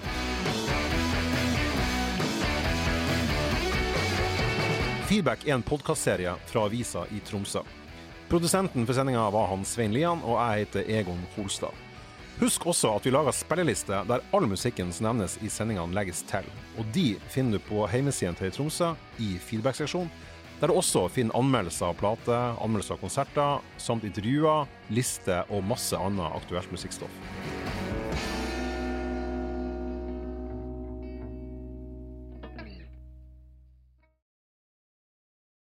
Feedback er en podcastserie fra Avisa i Tromsø. Produsenten for sendingen var han Svein Lian, og jeg heter Egon Holstad. Husk også at vi lager spilleliste der all musikken som nevnes i sendingene legges til, og de finner du på hjemmesiden til Tromsø i feedback-seksjonen, der du også finner anmeldelser av plate, anmeldelser av konserter, samt intervjuer, liste og masse annet aktuelt musikkstoff.